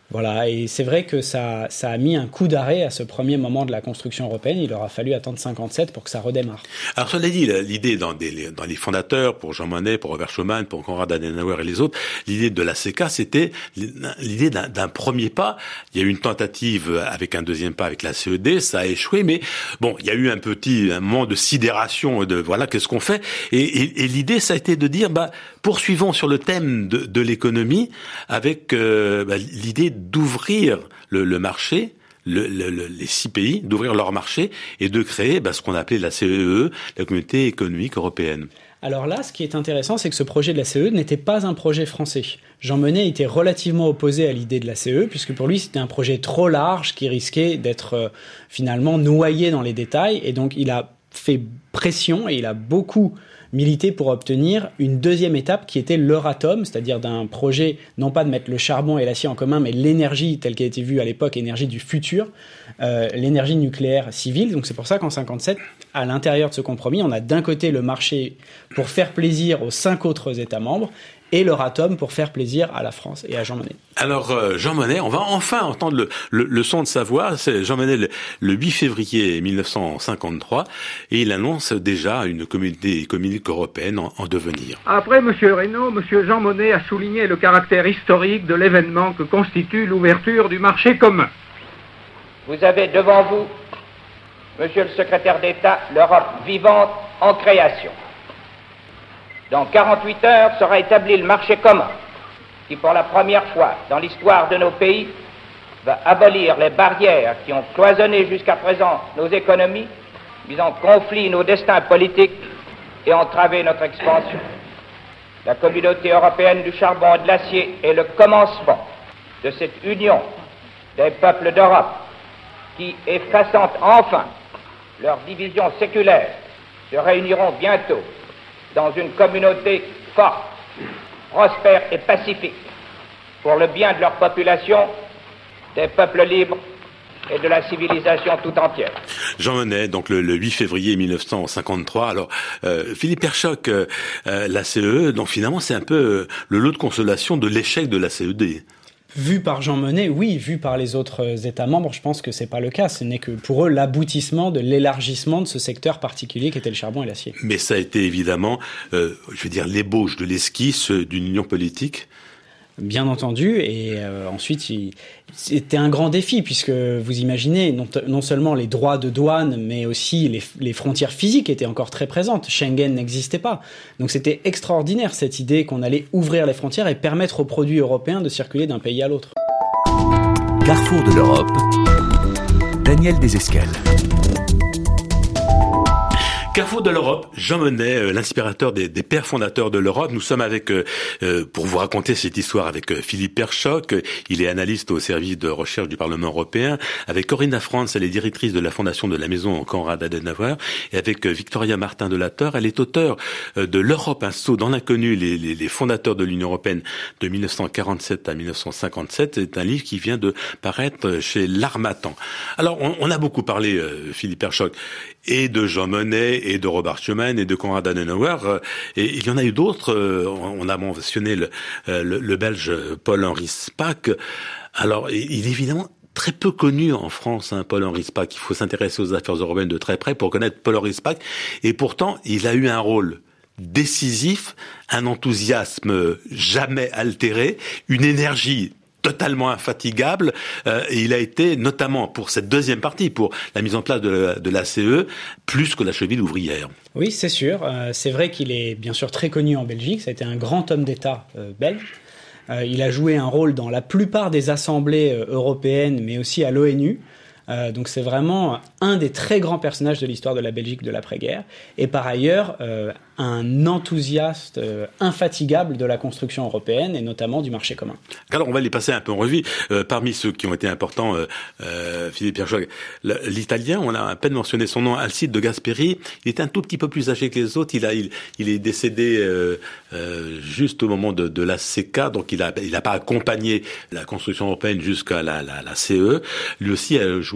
Voilà, et c'est vrai que ça, ça a mis un coup d'arrêt à ce premier moment de la construction européenne. Il aura fallu attendre cinquante-sept pour que ça redémarre. Alors, cela dit, l'idée dans, des, dans les fondateurs, pour Jean Monnet, pour Robert Schuman, pour Konrad Adenauer et les autres, l'idée de l'A C K, c'était l'idée d'un, d'un premier pas. Il y a eu une tentative avec un deuxième pas avec la C E D, ça a échoué, mais bon, il y a eu un petit un moment de sidération, de voilà, qu'est-ce qu'on fait, et, et, et l'idée, ça a été de dire, bah, poursuivons sur le thème de, de l'économie avec euh, bah, l'idée d'ouvrir le, le marché, le, le, le, les six pays, d'ouvrir leur marché et de créer bah, ce qu'on appelait la C E E, la Communauté économique européenne. Alors là, ce qui est intéressant, c'est que ce projet de la C E E n'était pas un projet français. Jean Monnet était relativement opposé à l'idée de la C E E, puisque pour lui, c'était un projet trop large qui risquait d'être euh, finalement noyé dans les détails. Et donc, il a fait pression et il a beaucoup milité pour obtenir une deuxième étape qui était l'Euratom, c'est-à-dire d'un projet, non pas de mettre le charbon et l'acier en commun, mais l'énergie telle qu'elle a été vue à l'époque, énergie du futur, euh, l'énergie nucléaire civile. Donc c'est pour ça qu'en cinquante-sept, à l'intérieur de ce compromis, on a d'un côté le marché pour faire plaisir aux cinq autres États membres, et l'Euratom pour faire plaisir à la France et à Jean Monnet. Alors, euh, Jean Monnet, on va enfin entendre le, le, le son de sa voix. C'est Jean Monnet le, le huit février mille neuf cent cinquante-trois, et il annonce déjà une communauté économique européenne en, en devenir. Après M. Reynaud, M. Jean Monnet a souligné le caractère historique de l'événement que constitue l'ouverture du marché commun. Vous avez devant vous, Monsieur le secrétaire d'État, l'Europe vivante en création. Dans quarante-huit heures sera établi le marché commun, qui pour la première fois dans l'histoire de nos pays va abolir les barrières qui ont cloisonné jusqu'à présent nos économies, mis en conflit nos destins politiques et entravé notre expansion. La communauté européenne du charbon et de l'acier est le commencement de cette union des peuples d'Europe qui, effaçant enfin leurs divisions séculaires, se réuniront bientôt dans une communauté forte, prospère et pacifique, pour le bien de leur population, des peuples libres et de la civilisation tout entière. Jean Monnet, donc le, le huit février mille neuf cent cinquante-trois. Alors, euh, Philippe Perchoc, euh, la C E E, donc finalement c'est un peu euh, le lot de consolation de l'échec de la C E D. Vu par Jean Monnet, oui. Vu par les autres États membres, je pense que c'est pas le cas. Ce n'est que pour eux l'aboutissement de l'élargissement de ce secteur particulier qui était le charbon et l'acier. Mais ça a été évidemment, euh, je veux dire, l'ébauche de l'esquisse d'une union politique. Bien entendu, et euh, ensuite il, c'était un grand défi puisque vous imaginez non, non seulement les droits de douane mais aussi les, les frontières physiques étaient encore très présentes. Schengen n'existait pas, donc c'était extraordinaire cette idée qu'on allait ouvrir les frontières et permettre aux produits européens de circuler d'un pays à l'autre. Carrefour de l'Europe, Daniel Desescales. Carrefour de l'Europe, Jean Monnet, euh, l'inspirateur des, des pères fondateurs de l'Europe. Nous sommes avec, euh, euh, pour vous raconter cette histoire, avec euh, Philippe Perchoc. Il est analyste au service de recherche du Parlement européen. Avec Corinna Franz, elle est directrice de la fondation de la maison Konrad Adenauer. Et avec euh, Victoria Martin de Lateur, elle est auteure euh, de l'Europe, un saut dans l'inconnu, les, les, les fondateurs de l'Union européenne de mille neuf cent quarante-sept à mille neuf cent cinquante-sept. C'est un livre qui vient de paraître chez L'Harmattan. Alors, on, on a beaucoup parlé, euh, Philippe Perchoc, et de Jean Monnet, et de Robert Schuman et de Konrad Adenauer, et il y en a eu d'autres. On a mentionné le, le, le Belge Paul-Henri Spaak. Alors, il est évidemment très peu connu en France, hein, Paul-Henri Spaak. Il faut s'intéresser aux affaires européennes de très près pour connaître Paul-Henri Spaak. Et pourtant, il a eu un rôle décisif, un enthousiasme jamais altéré, une énergie totalement infatigable, euh, et il a été, notamment pour cette deuxième partie, pour la mise en place de la, de la C E E, plus que la cheville ouvrière. Oui, c'est sûr. Euh, c'est vrai qu'il est bien sûr très connu en Belgique. Ça a été un grand homme d'État euh, belge. Euh, il a joué un rôle dans la plupart des assemblées euh, européennes, mais aussi à l'ONU. Euh, donc c'est vraiment un des très grands personnages de l'histoire de la Belgique de l'après-guerre. Et par ailleurs, euh, un enthousiaste euh, infatigable de la construction européenne et notamment du marché commun. Alors on va les passer un peu en revue. Euh, parmi ceux qui ont été importants, euh, euh, Philippe Perchoc, l'italien, on a à peine mentionné son nom, Alcide de Gasperi. Il est un tout petit peu plus âgé que les autres. Il a, il, il est décédé euh, euh, juste au moment de, de la C K, donc il a, il a pas accompagné la construction européenne jusqu'à la, la, la C E E. Lui aussi a joué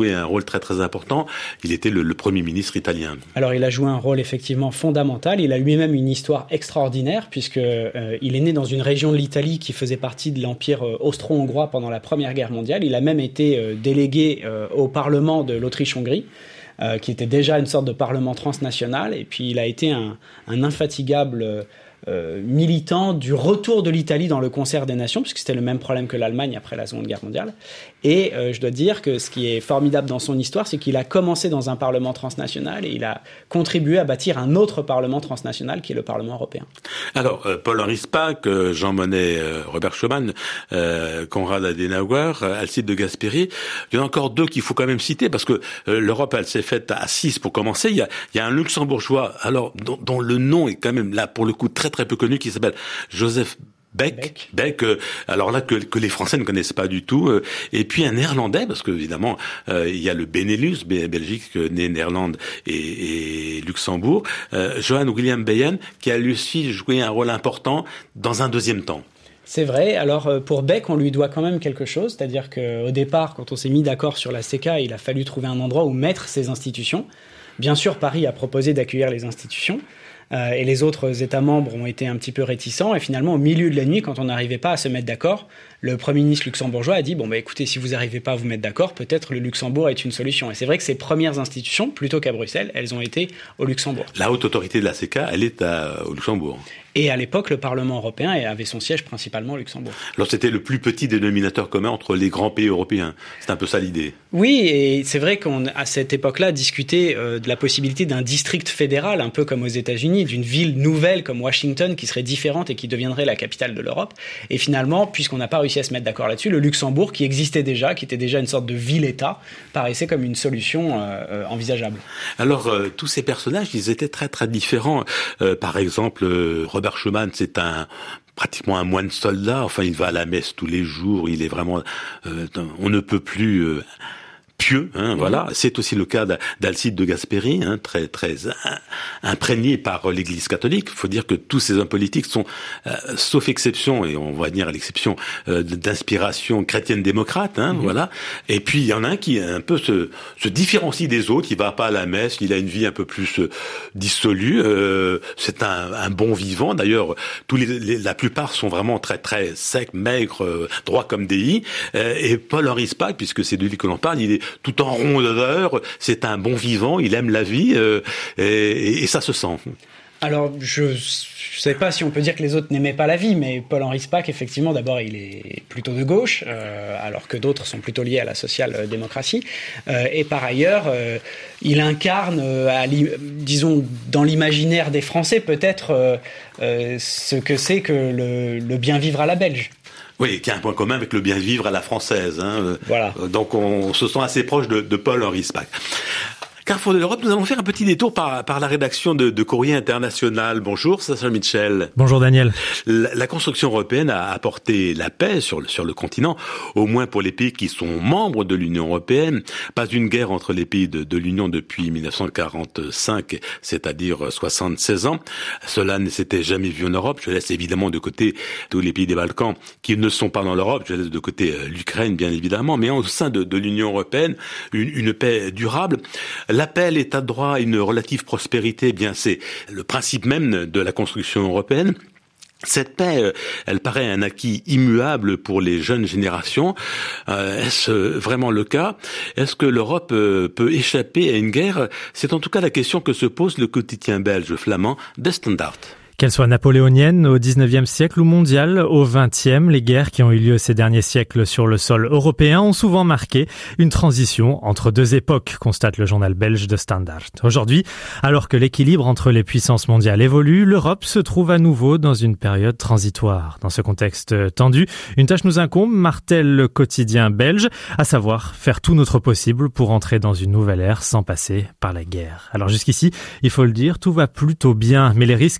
joué un rôle très très important. Il était le, le Premier ministre italien. Alors il a joué un rôle effectivement fondamental. Il a lui-même une histoire extraordinaire puisque euh, il est né dans une région de l'Italie qui faisait partie de l'Empire euh, austro-hongrois pendant la Première Guerre mondiale. Il a même été euh, délégué euh, au Parlement de l'Autriche-Hongrie, euh, qui était déjà une sorte de parlement transnational. Et puis il a été un, un infatigable euh, Euh, militant du retour de l'Italie dans le concert des nations, puisque c'était le même problème que l'Allemagne après la Seconde Guerre mondiale. Et euh, je dois dire que ce qui est formidable dans son histoire, c'est qu'il a commencé dans un parlement transnational et il a contribué à bâtir un autre parlement transnational qui est le Parlement européen. Alors, euh, Paul-Henri Spaak, euh, Jean Monnet, euh, Robert Schuman, euh, Konrad Adenauer, euh, Alcide de Gasperi, il y en a encore deux qu'il faut quand même citer parce que euh, l'Europe, elle s'est faite à six pour commencer. Il y a, il y a un luxembourgeois, alors dont, dont le nom est quand même là pour le coup très très peu connu, qui s'appelle Joseph Beck, Beck, Beck euh, alors là que, que les Français ne connaissent pas du tout, euh, et puis un Néerlandais parce que évidemment euh, il y a le Benelux, Belgique, Néerlande et, et Luxembourg, euh, Johann William Beyen qui a lui aussi joué un rôle important dans un deuxième temps. C'est vrai. Alors pour Beck, on lui doit quand même quelque chose, c'est-à-dire qu'au départ, quand on s'est mis d'accord sur la C E C A, il a fallu trouver un endroit où mettre ces institutions. Bien sûr, Paris a proposé d'accueillir les institutions. Euh, et les autres États membres ont été un petit peu réticents. Et finalement, au milieu de la nuit, quand on n'arrivait pas à se mettre d'accord, le Premier ministre luxembourgeois a dit « Bon, bah, écoutez, si vous n'arrivez pas à vous mettre d'accord, peut-être le Luxembourg est une solution. » Et c'est vrai que ces premières institutions, plutôt qu'à Bruxelles, elles ont été au Luxembourg. La haute autorité de la C E C A, elle est à, au Luxembourg. Et à l'époque, le Parlement européen avait son siège principalement au Luxembourg. Alors c'était le plus petit dénominateur commun entre les grands pays européens. C'est un peu ça l'idée. Oui, et c'est vrai qu'on, à cette époque-là, discutait euh, de la possibilité d'un district fédéral, un peu comme aux États-Unis, d'une ville nouvelle comme Washington qui serait différente et qui deviendrait la capitale de l'Europe. Et finalement, puisqu'on n'a pas réussi à se mettre d'accord là-dessus, le Luxembourg, qui existait déjà, qui était déjà une sorte de ville-État, paraissait comme une solution euh, euh, envisageable. Alors, euh, tous ces personnages, ils étaient très très différents. Euh, par exemple, euh, Robert Schuman, c'est un pratiquement un moine soldat. Enfin, il va à la messe tous les jours. Il est vraiment, euh, on ne peut plus euh, pieux. Hein, mmh. Voilà. C'est aussi le cas d'Alcide de Gasperi, hein, très très imprégné par l'Église catholique. Il faut dire que tous ces hommes politiques sont, euh, sauf exception, et on va venir à l'exception, euh, d'inspiration chrétienne-démocrate. Hein, mmh. Voilà. Et puis il y en a un qui un peu se, se différencie des autres. Il va pas à la messe. Il a une vie un peu plus euh, dissolue. Euh, c'est un, un bon vivant. D'ailleurs, tous les, les, la plupart sont vraiment très très secs, maigres, euh, droits comme des i. Euh, et Paul-Henri Spaak, puisque c'est de lui que l'on parle, il est tout en rondeur, c'est un bon vivant, il aime la vie, euh, et, et ça se sent. Alors, je ne sais pas si on peut dire que les autres n'aimaient pas la vie, mais Paul-Henri Spaak, effectivement, d'abord, il est plutôt de gauche, euh, alors que d'autres sont plutôt liés à la social-démocratie. Euh, et par ailleurs, euh, il incarne, euh, à disons, dans l'imaginaire des Français, peut-être, euh, euh, ce que c'est que le, le bien vivre à la belge. Oui, qui a un point commun avec le bien vivre à la française. Hein. Voilà. Donc on se sent assez proche de, de Paul-Henri Spaak. Carrefour de l'Europe, nous allons faire un petit détour par, par la rédaction de, de Courrier International. Bonjour, Sacha Mitchell. Bonjour Daniel. La, la construction européenne a apporté la paix sur le, sur le continent, au moins pour les pays qui sont membres de l'Union européenne. Pas une guerre entre les pays de, de l'Union depuis dix-neuf cent quarante-cinq, c'est-à-dire soixante-seize ans. Cela ne s'était jamais vu en Europe. Je laisse évidemment de côté tous les pays des Balkans qui ne sont pas dans l'Europe. Je laisse de côté l'Ukraine, bien évidemment. Mais au sein de, de l'Union européenne, une, une paix durable. L'appel État de droit à une relative prospérité, eh bien c'est le principe même de la construction européenne. Cette paix, elle paraît un acquis immuable pour les jeunes générations. Euh, est-ce vraiment le cas? Est-ce que l'Europe euh, peut échapper à une guerre? C'est en tout cas la question que se pose le quotidien belge flamand De Standaard. Qu'elles soient napoléoniennes au dix-neuvième siècle ou mondiales au vingtième, les guerres qui ont eu lieu ces derniers siècles sur le sol européen ont souvent marqué une transition entre deux époques, constate le journal belge De Standaard. Aujourd'hui, alors que l'équilibre entre les puissances mondiales évolue, l'Europe se trouve à nouveau dans une période transitoire. Dans ce contexte tendu, une tâche nous incombe, martèle le quotidien belge, à savoir faire tout notre possible pour entrer dans une nouvelle ère sans passer par la guerre. Alors jusqu'ici, il faut le dire, tout va plutôt bien, mais les risques qu'un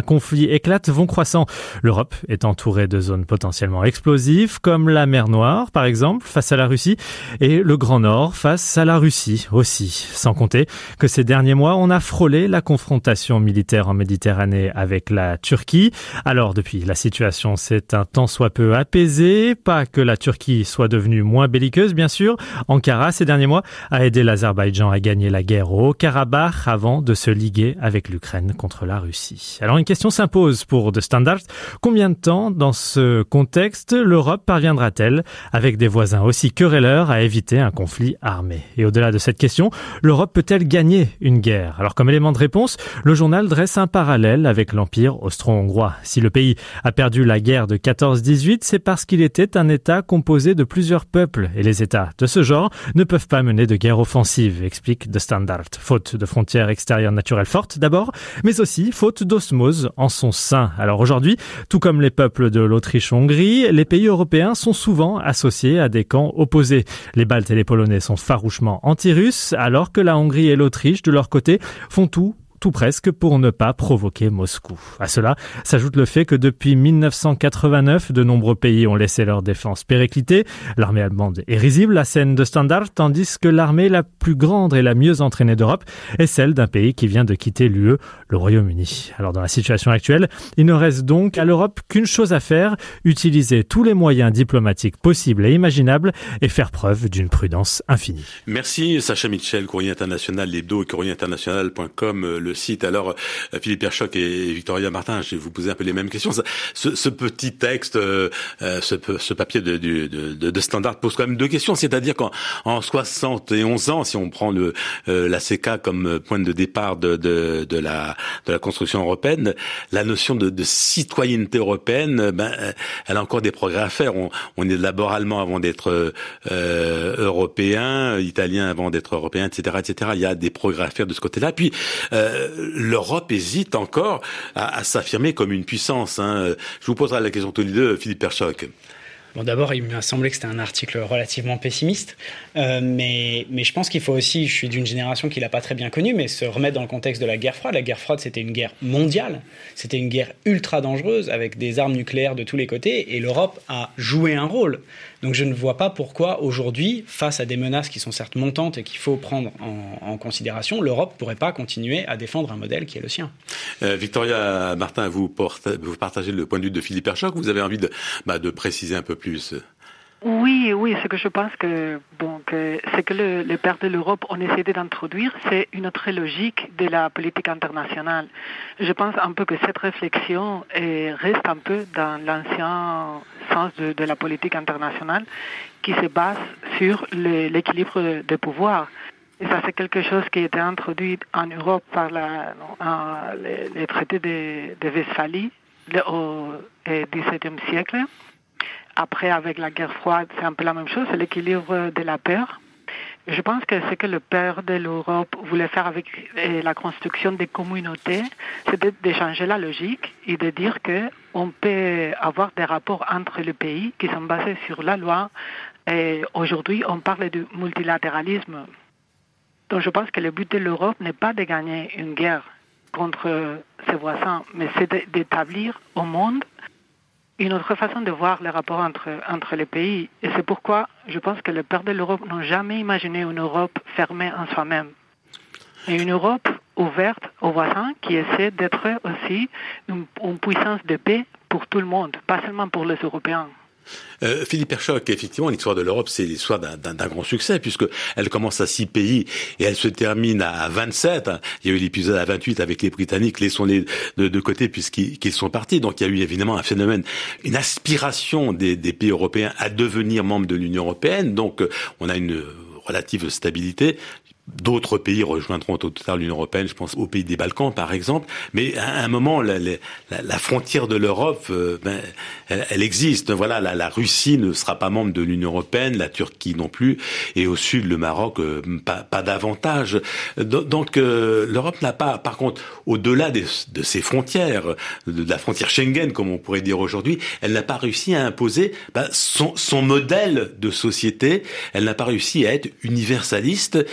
conflit éclate vont croissant. L'Europe est entourée de zones potentiellement explosives, comme la mer Noire, par exemple, face à la Russie, et le Grand Nord face à la Russie aussi. Sans compter que ces derniers mois, on a frôlé la confrontation militaire en Méditerranée avec la Turquie. Alors, depuis, la situation s'est un tant soit peu apaisée. Pas que la Turquie soit devenue moins belliqueuse, bien sûr. Ankara, ces derniers mois, a aidé l'Azerbaïdjan à gagner la guerre au Haut-Karabakh avant de se liguer avec l'Ukraine contre la Russie. Alors, une question s'impose pour The Standard. Combien de temps, dans ce contexte, l'Europe parviendra-t-elle, avec des voisins aussi querelleurs, à éviter un conflit armé? Et au-delà de cette question, l'Europe peut-elle gagner une guerre? Alors, comme élément de réponse, le journal dresse un parallèle avec l'Empire austro-hongrois. Si le pays a perdu la guerre de quatorze dix-huit, c'est parce qu'il était un État composé de plusieurs peuples. Et les États de ce genre ne peuvent pas mener de guerre offensive, explique The Standard. Faute de frontières extérieures naturelles fortes, d'abord, mais aussi faute d'osmose en son sein. Alors aujourd'hui, tout comme les peuples de l'Autriche-Hongrie, les pays européens sont souvent associés à des camps opposés. Les Baltes et les Polonais sont farouchement anti-russes, alors que la Hongrie et l'Autriche, de leur côté, font tout tout presque pour ne pas provoquer Moscou. À cela s'ajoute le fait que depuis mille neuf cent quatre-vingt-neuf, de nombreux pays ont laissé leur défense péricliter. L'armée allemande est risible, la scène de Standard, tandis que l'armée la plus grande et la mieux entraînée d'Europe est celle d'un pays qui vient de quitter l'U E, le Royaume-Uni. Alors dans la situation actuelle, il ne reste donc à l'Europe qu'une chose à faire, utiliser tous les moyens diplomatiques possibles et imaginables et faire preuve d'une prudence infinie. Merci Sacha Mitchell, Courrier International, l'hebdo et courrier international point com, le site. Alors, Philippe Perchoc et Victoria Martin, je vais vous poser un peu les mêmes questions. Ce, ce petit texte, euh, ce, ce papier de, de, de, de Standard pose quand même deux questions. C'est-à-dire qu'en en soixante et onze ans, si on prend le euh, la C K comme point de départ de, de, de la de la construction européenne, la notion de, de citoyenneté européenne, ben, elle a encore des progrès à faire. On, on est d'abord allemand avant d'être euh, européen, italien avant d'être européen, et cetera, et cetera. Il y a des progrès à faire de ce côté-là. Puis euh, l'Europe hésite encore à, à s'affirmer comme une puissance. Hein. Je vous poserai la question tous les deux, Philippe Perchoc. Bon, d'abord, il m'a semblé que c'était un article relativement pessimiste, euh, mais, mais je pense qu'il faut aussi, je suis d'une génération qui l'a pas très bien connue, mais se remettre dans le contexte de la guerre froide. La guerre froide, c'était une guerre mondiale, c'était une guerre ultra dangereuse, avec des armes nucléaires de tous les côtés, et l'Europe a joué un rôle. Donc je ne vois pas pourquoi, aujourd'hui, face à des menaces qui sont certes montantes et qu'il faut prendre en, en considération, l'Europe ne pourrait pas continuer à défendre un modèle qui est le sien. Euh, Victoria Martin, vous, portez, vous partagez le point de vue de Philippe Perchoc, vous avez envie de, bah, de préciser un peu plus? Oui, oui, ce que je pense que, bon, que c'est que le, le père de l'Europe, on essaie d'introduire, c'est une autre logique de la politique internationale. Je pense un peu que cette réflexion est, reste un peu dans l'ancien sens de, de la politique internationale qui se base sur le, l'équilibre des pouvoirs. Et ça, c'est quelque chose qui a été introduit en Europe par la, en, les, les traités de, de Westphalie le, au dix-septième siècle. Après, avec la guerre froide, c'est un peu la même chose, c'est l'équilibre de la peur. Je pense que ce que le père de l'Europe voulait faire avec la construction des communautés, c'était de changer la logique et de dire qu'on peut avoir des rapports entre les pays qui sont basés sur la loi. Et aujourd'hui, on parle du multilatéralisme. Donc je pense que le but de l'Europe n'est pas de gagner une guerre contre ses voisins, mais c'est d'établir au monde une autre façon de voir les rapports entre, entre les pays. Et c'est pourquoi je pense que les pères de l'Europe n'ont jamais imaginé une Europe fermée en soi-même. Mais une Europe ouverte aux voisins qui essaie d'être aussi une, une puissance de paix pour tout le monde, pas seulement pour les Européens. Euh, Philippe Perchoc, effectivement, l'histoire de l'Europe, c'est l'histoire d'un, d'un, d'un grand succès, puisque elle commence à six pays et elle se termine à vingt-sept. Il y a eu l'épisode à vingt-huit avec les Britanniques, laissons-les de, de côté puisqu'ils qu'ils sont partis. Donc il y a eu évidemment un phénomène, une aspiration des, des pays européens à devenir membres de l'Union européenne. Donc on a une relative stabilité. D'autres pays rejoindront au total l'Union européenne, je pense aux pays des Balkans par exemple, mais à un moment la, la, la frontière de l'Europe, euh, ben, elle, elle existe. Voilà, la, la Russie ne sera pas membre de l'Union européenne, la Turquie non plus, et au sud le Maroc euh, pas, pas davantage. Donc euh, l'Europe n'a pas, par contre, au-delà des, de ses frontières, de la frontière Schengen comme on pourrait dire aujourd'hui, elle n'a pas réussi à imposer ben, son, son modèle de société. Elle n'a pas réussi à être universaliste, ce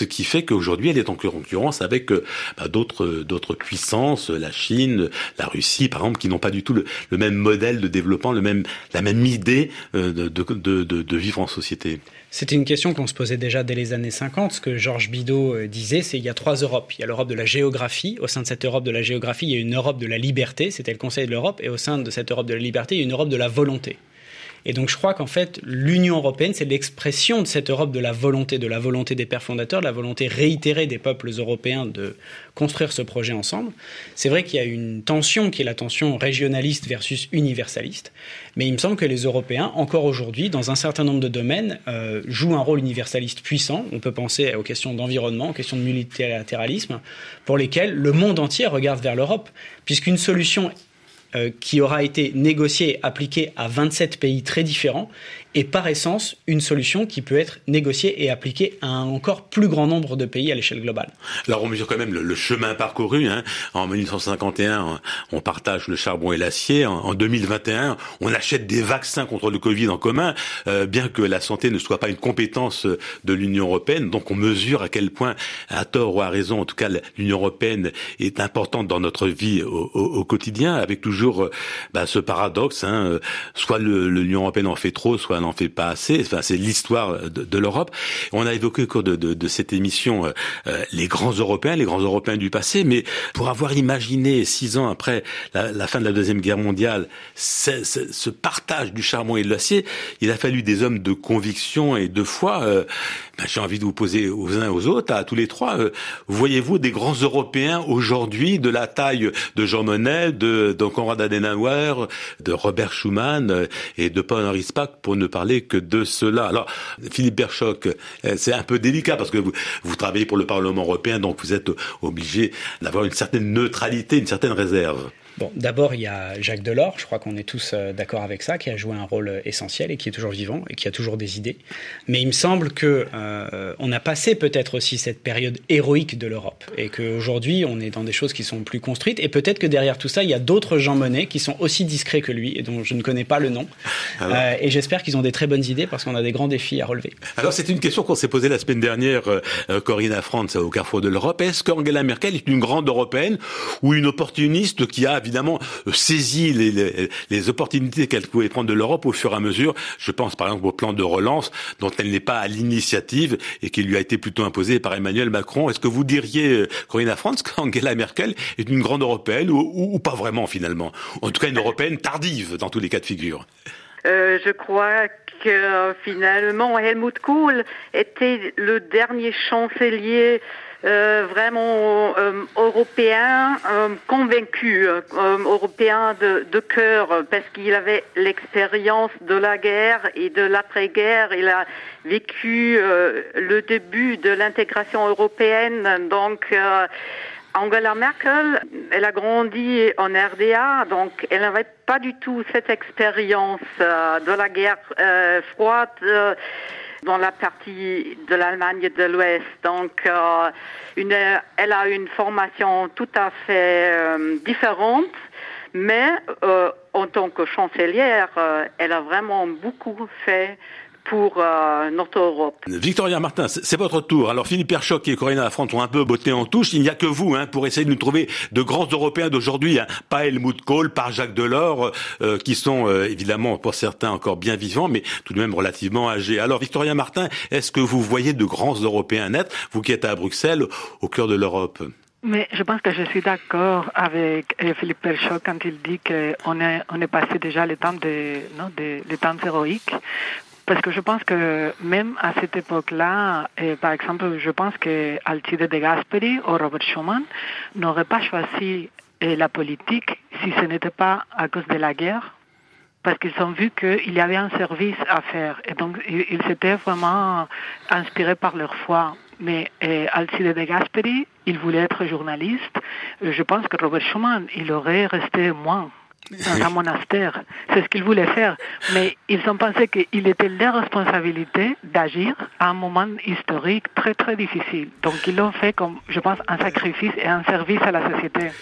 qui fait qu'aujourd'hui elle est en concurrence avec euh, bah, d'autres d'autres puissances, la Chine, la Russie par exemple, qui n'ont pas du tout le, le même modèle de développement, le même la même idée euh, de, de, de, de vivre en société. C'était une question qu'on se posait déjà dès les années cinquante. Ce que Georges Bidault disait, c'est qu'il y a trois Europes. Il y a l'Europe de la géographie. Au sein de cette Europe de la géographie, il y a une Europe de la liberté. C'était le Conseil de l'Europe. Et au sein de cette Europe de la liberté, il y a une Europe de la volonté. Et donc je crois qu'en fait, l'Union européenne, c'est l'expression de cette Europe de la volonté, de la volonté des pères fondateurs, de la volonté réitérée des peuples européens de construire ce projet ensemble. C'est vrai qu'il y a une tension qui est la tension régionaliste versus universaliste, mais il me semble que les Européens, encore aujourd'hui, dans un certain nombre de domaines, euh, jouent un rôle universaliste puissant. On peut penser aux questions d'environnement, aux questions de multilatéralisme, pour lesquelles le monde entier regarde vers l'Europe, puisqu'une solution Euh, qui aura été négociée et appliquée à vingt-sept pays très différents est par essence une solution qui peut être négociée et appliquée à un encore plus grand nombre de pays à l'échelle globale. Alors on mesure quand même le, le chemin parcouru. Hein. En mille neuf cent cinquante et un, on partage le charbon et l'acier. En, en deux mille vingt et un, on achète des vaccins contre le Covid en commun, euh, bien que la santé ne soit pas une compétence de l'Union européenne. Donc on mesure à quel point, à tort ou à raison, en tout cas l'Union européenne est importante dans notre vie au, au, au quotidien, avec toujours bah, ce paradoxe. Hein, soit le, l'Union européenne en fait trop, soit elle n'en fait pas assez. Enfin, c'est l'histoire de, de l'Europe. On a évoqué au cours de, de, de cette émission euh, les grands Européens, les grands Européens du passé, mais pour avoir imaginé six ans après la, la fin de la Deuxième Guerre mondiale ce, ce, ce partage du charbon et de l'acier, il a fallu des hommes de conviction et de foi. Euh, ben, j'ai envie de vous poser aux uns et aux autres, à tous les trois, euh, voyez-vous des grands Européens aujourd'hui de la taille de Jean Monnet, de, de Konrad Adenauer, de Robert Schuman euh, et de Paul-Henri Spaak, pour ne parler que de cela. Alors, Philippe Berchoc, c'est un peu délicat parce que vous, vous travaillez pour le Parlement européen, donc vous êtes obligé d'avoir une certaine neutralité, une certaine réserve. Bon, d'abord, il y a Jacques Delors, je crois qu'on est tous d'accord avec ça, qui a joué un rôle essentiel et qui est toujours vivant et qui a toujours des idées. Mais il me semble que euh, on a passé peut-être aussi cette période héroïque de l'Europe et qu'aujourd'hui, on est dans des choses qui sont plus construites et peut-être que derrière tout ça, il y a d'autres Jean Monnet qui sont aussi discrets que lui et dont je ne connais pas le nom. Alors, euh, et j'espère qu'ils ont des très bonnes idées parce qu'on a des grands défis à relever. Alors, c'est une question qu'on s'est posée la semaine dernière, euh, Corinna Franz, au carrefour de l'Europe. Est-ce qu'Angela Merkel est une grande européenne ou une opportuniste qui a évidemment saisi les, les, les opportunités qu'elle pouvait prendre de l'Europe au fur et à mesure? Je pense par exemple au plan de relance dont elle n'est pas à l'initiative et qui lui a été plutôt imposé par Emmanuel Macron. Est-ce que vous diriez, Corinna Franz, qu'Angela Merkel est une grande européenne ou, ou, ou pas vraiment finalement? En tout cas une européenne tardive dans tous les cas de figure. Euh, je crois que finalement Helmut Kohl était le dernier chancelier Euh, vraiment euh, européen, euh, convaincu, euh, européen de, de cœur, parce qu'il avait l'expérience de la guerre et de l'après-guerre. Il a vécu euh, le début de l'intégration européenne. Donc, euh, Angela Merkel, elle a grandi en R D A, donc elle n'avait pas du tout cette expérience euh, de la guerre euh, froide. Euh, dans la partie de l'Allemagne de l'Ouest. Donc, euh, une, elle a une formation tout à fait euh, différente, mais euh, en tant que chancelière, euh, elle a vraiment beaucoup fait pour euh, notre Europe. Victoria Martin, c'est votre tour. Alors Philippe Berchoc et Corinna Franz ont un peu botté en touche. Il n'y a que vous hein, pour essayer de nous trouver de grands Européens d'aujourd'hui. Hein. Pas Helmut Kohl, pas Jacques Delors, euh, qui sont euh, évidemment pour certains encore bien vivants, mais tout de même relativement âgés. Alors Victoria Martin, est-ce que vous voyez de grands Européens naître, vous qui êtes à Bruxelles, au cœur de l'Europe? Mais je pense que je suis d'accord avec Philippe Berchoc quand il dit qu'on est, on est passé déjà le temps des, non, des, des temps héroïques. Parce que je pense que même à cette époque-là, et par exemple, je pense que Alcide de Gasperi ou Robert Schuman n'auraient pas choisi la politique si ce n'était pas à cause de la guerre, parce qu'ils ont vu qu'il y avait un service à faire. Et donc, ils s'étaient vraiment inspirés par leur foi. Mais eh, Alcide de Gasperi, il voulait être journaliste. Je pense que Robert Schuman, il aurait resté moins dans un monastère. C'est ce qu'ils voulaient faire. Mais ils ont pensé qu'il était leur responsabilité d'agir à un moment historique très très difficile. Donc ils l'ont fait comme, je pense, un sacrifice et un service à la société.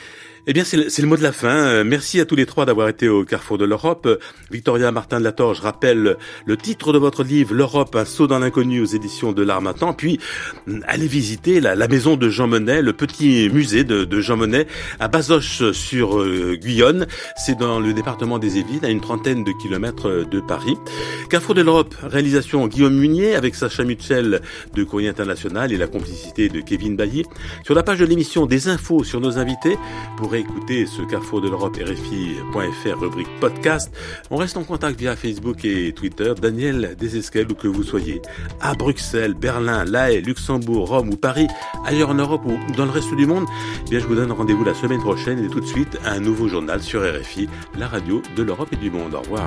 Eh bien, c'est le, c'est le mot de la fin. Merci à tous les trois d'avoir été au carrefour de l'Europe. Victoria Martin de la Torre, je rappelle le titre de votre livre, L'Europe, un saut dans l'inconnu aux éditions de l'Harmattan. Puis, allez visiter la, la maison de Jean Monnet, le petit musée de, de Jean Monnet à Bazoches sur euh, Guyonne. C'est dans le département des Yvelines, à une trentaine de kilomètres de Paris. Carrefour de l'Europe, réalisation Guillaume Munier avec Sacha Mitchell de Courrier International et la complicité de Kevin Bailly. Sur la page de l'émission, des infos sur nos invités. Pour écouter ce Carrefour de l'Europe, R F I point F R, rubrique podcast. On reste en contact via Facebook et Twitter. Daniel Desesquelles, où que vous soyez, à Bruxelles, Berlin, La Haye, Luxembourg, Rome ou Paris, ailleurs en Europe ou dans le reste du monde, eh bien, je vous donne rendez-vous la semaine prochaine et tout de suite, un nouveau journal sur R F I, la radio de l'Europe et du monde. Au revoir.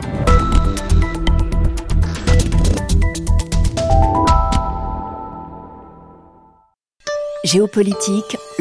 Géopolitique.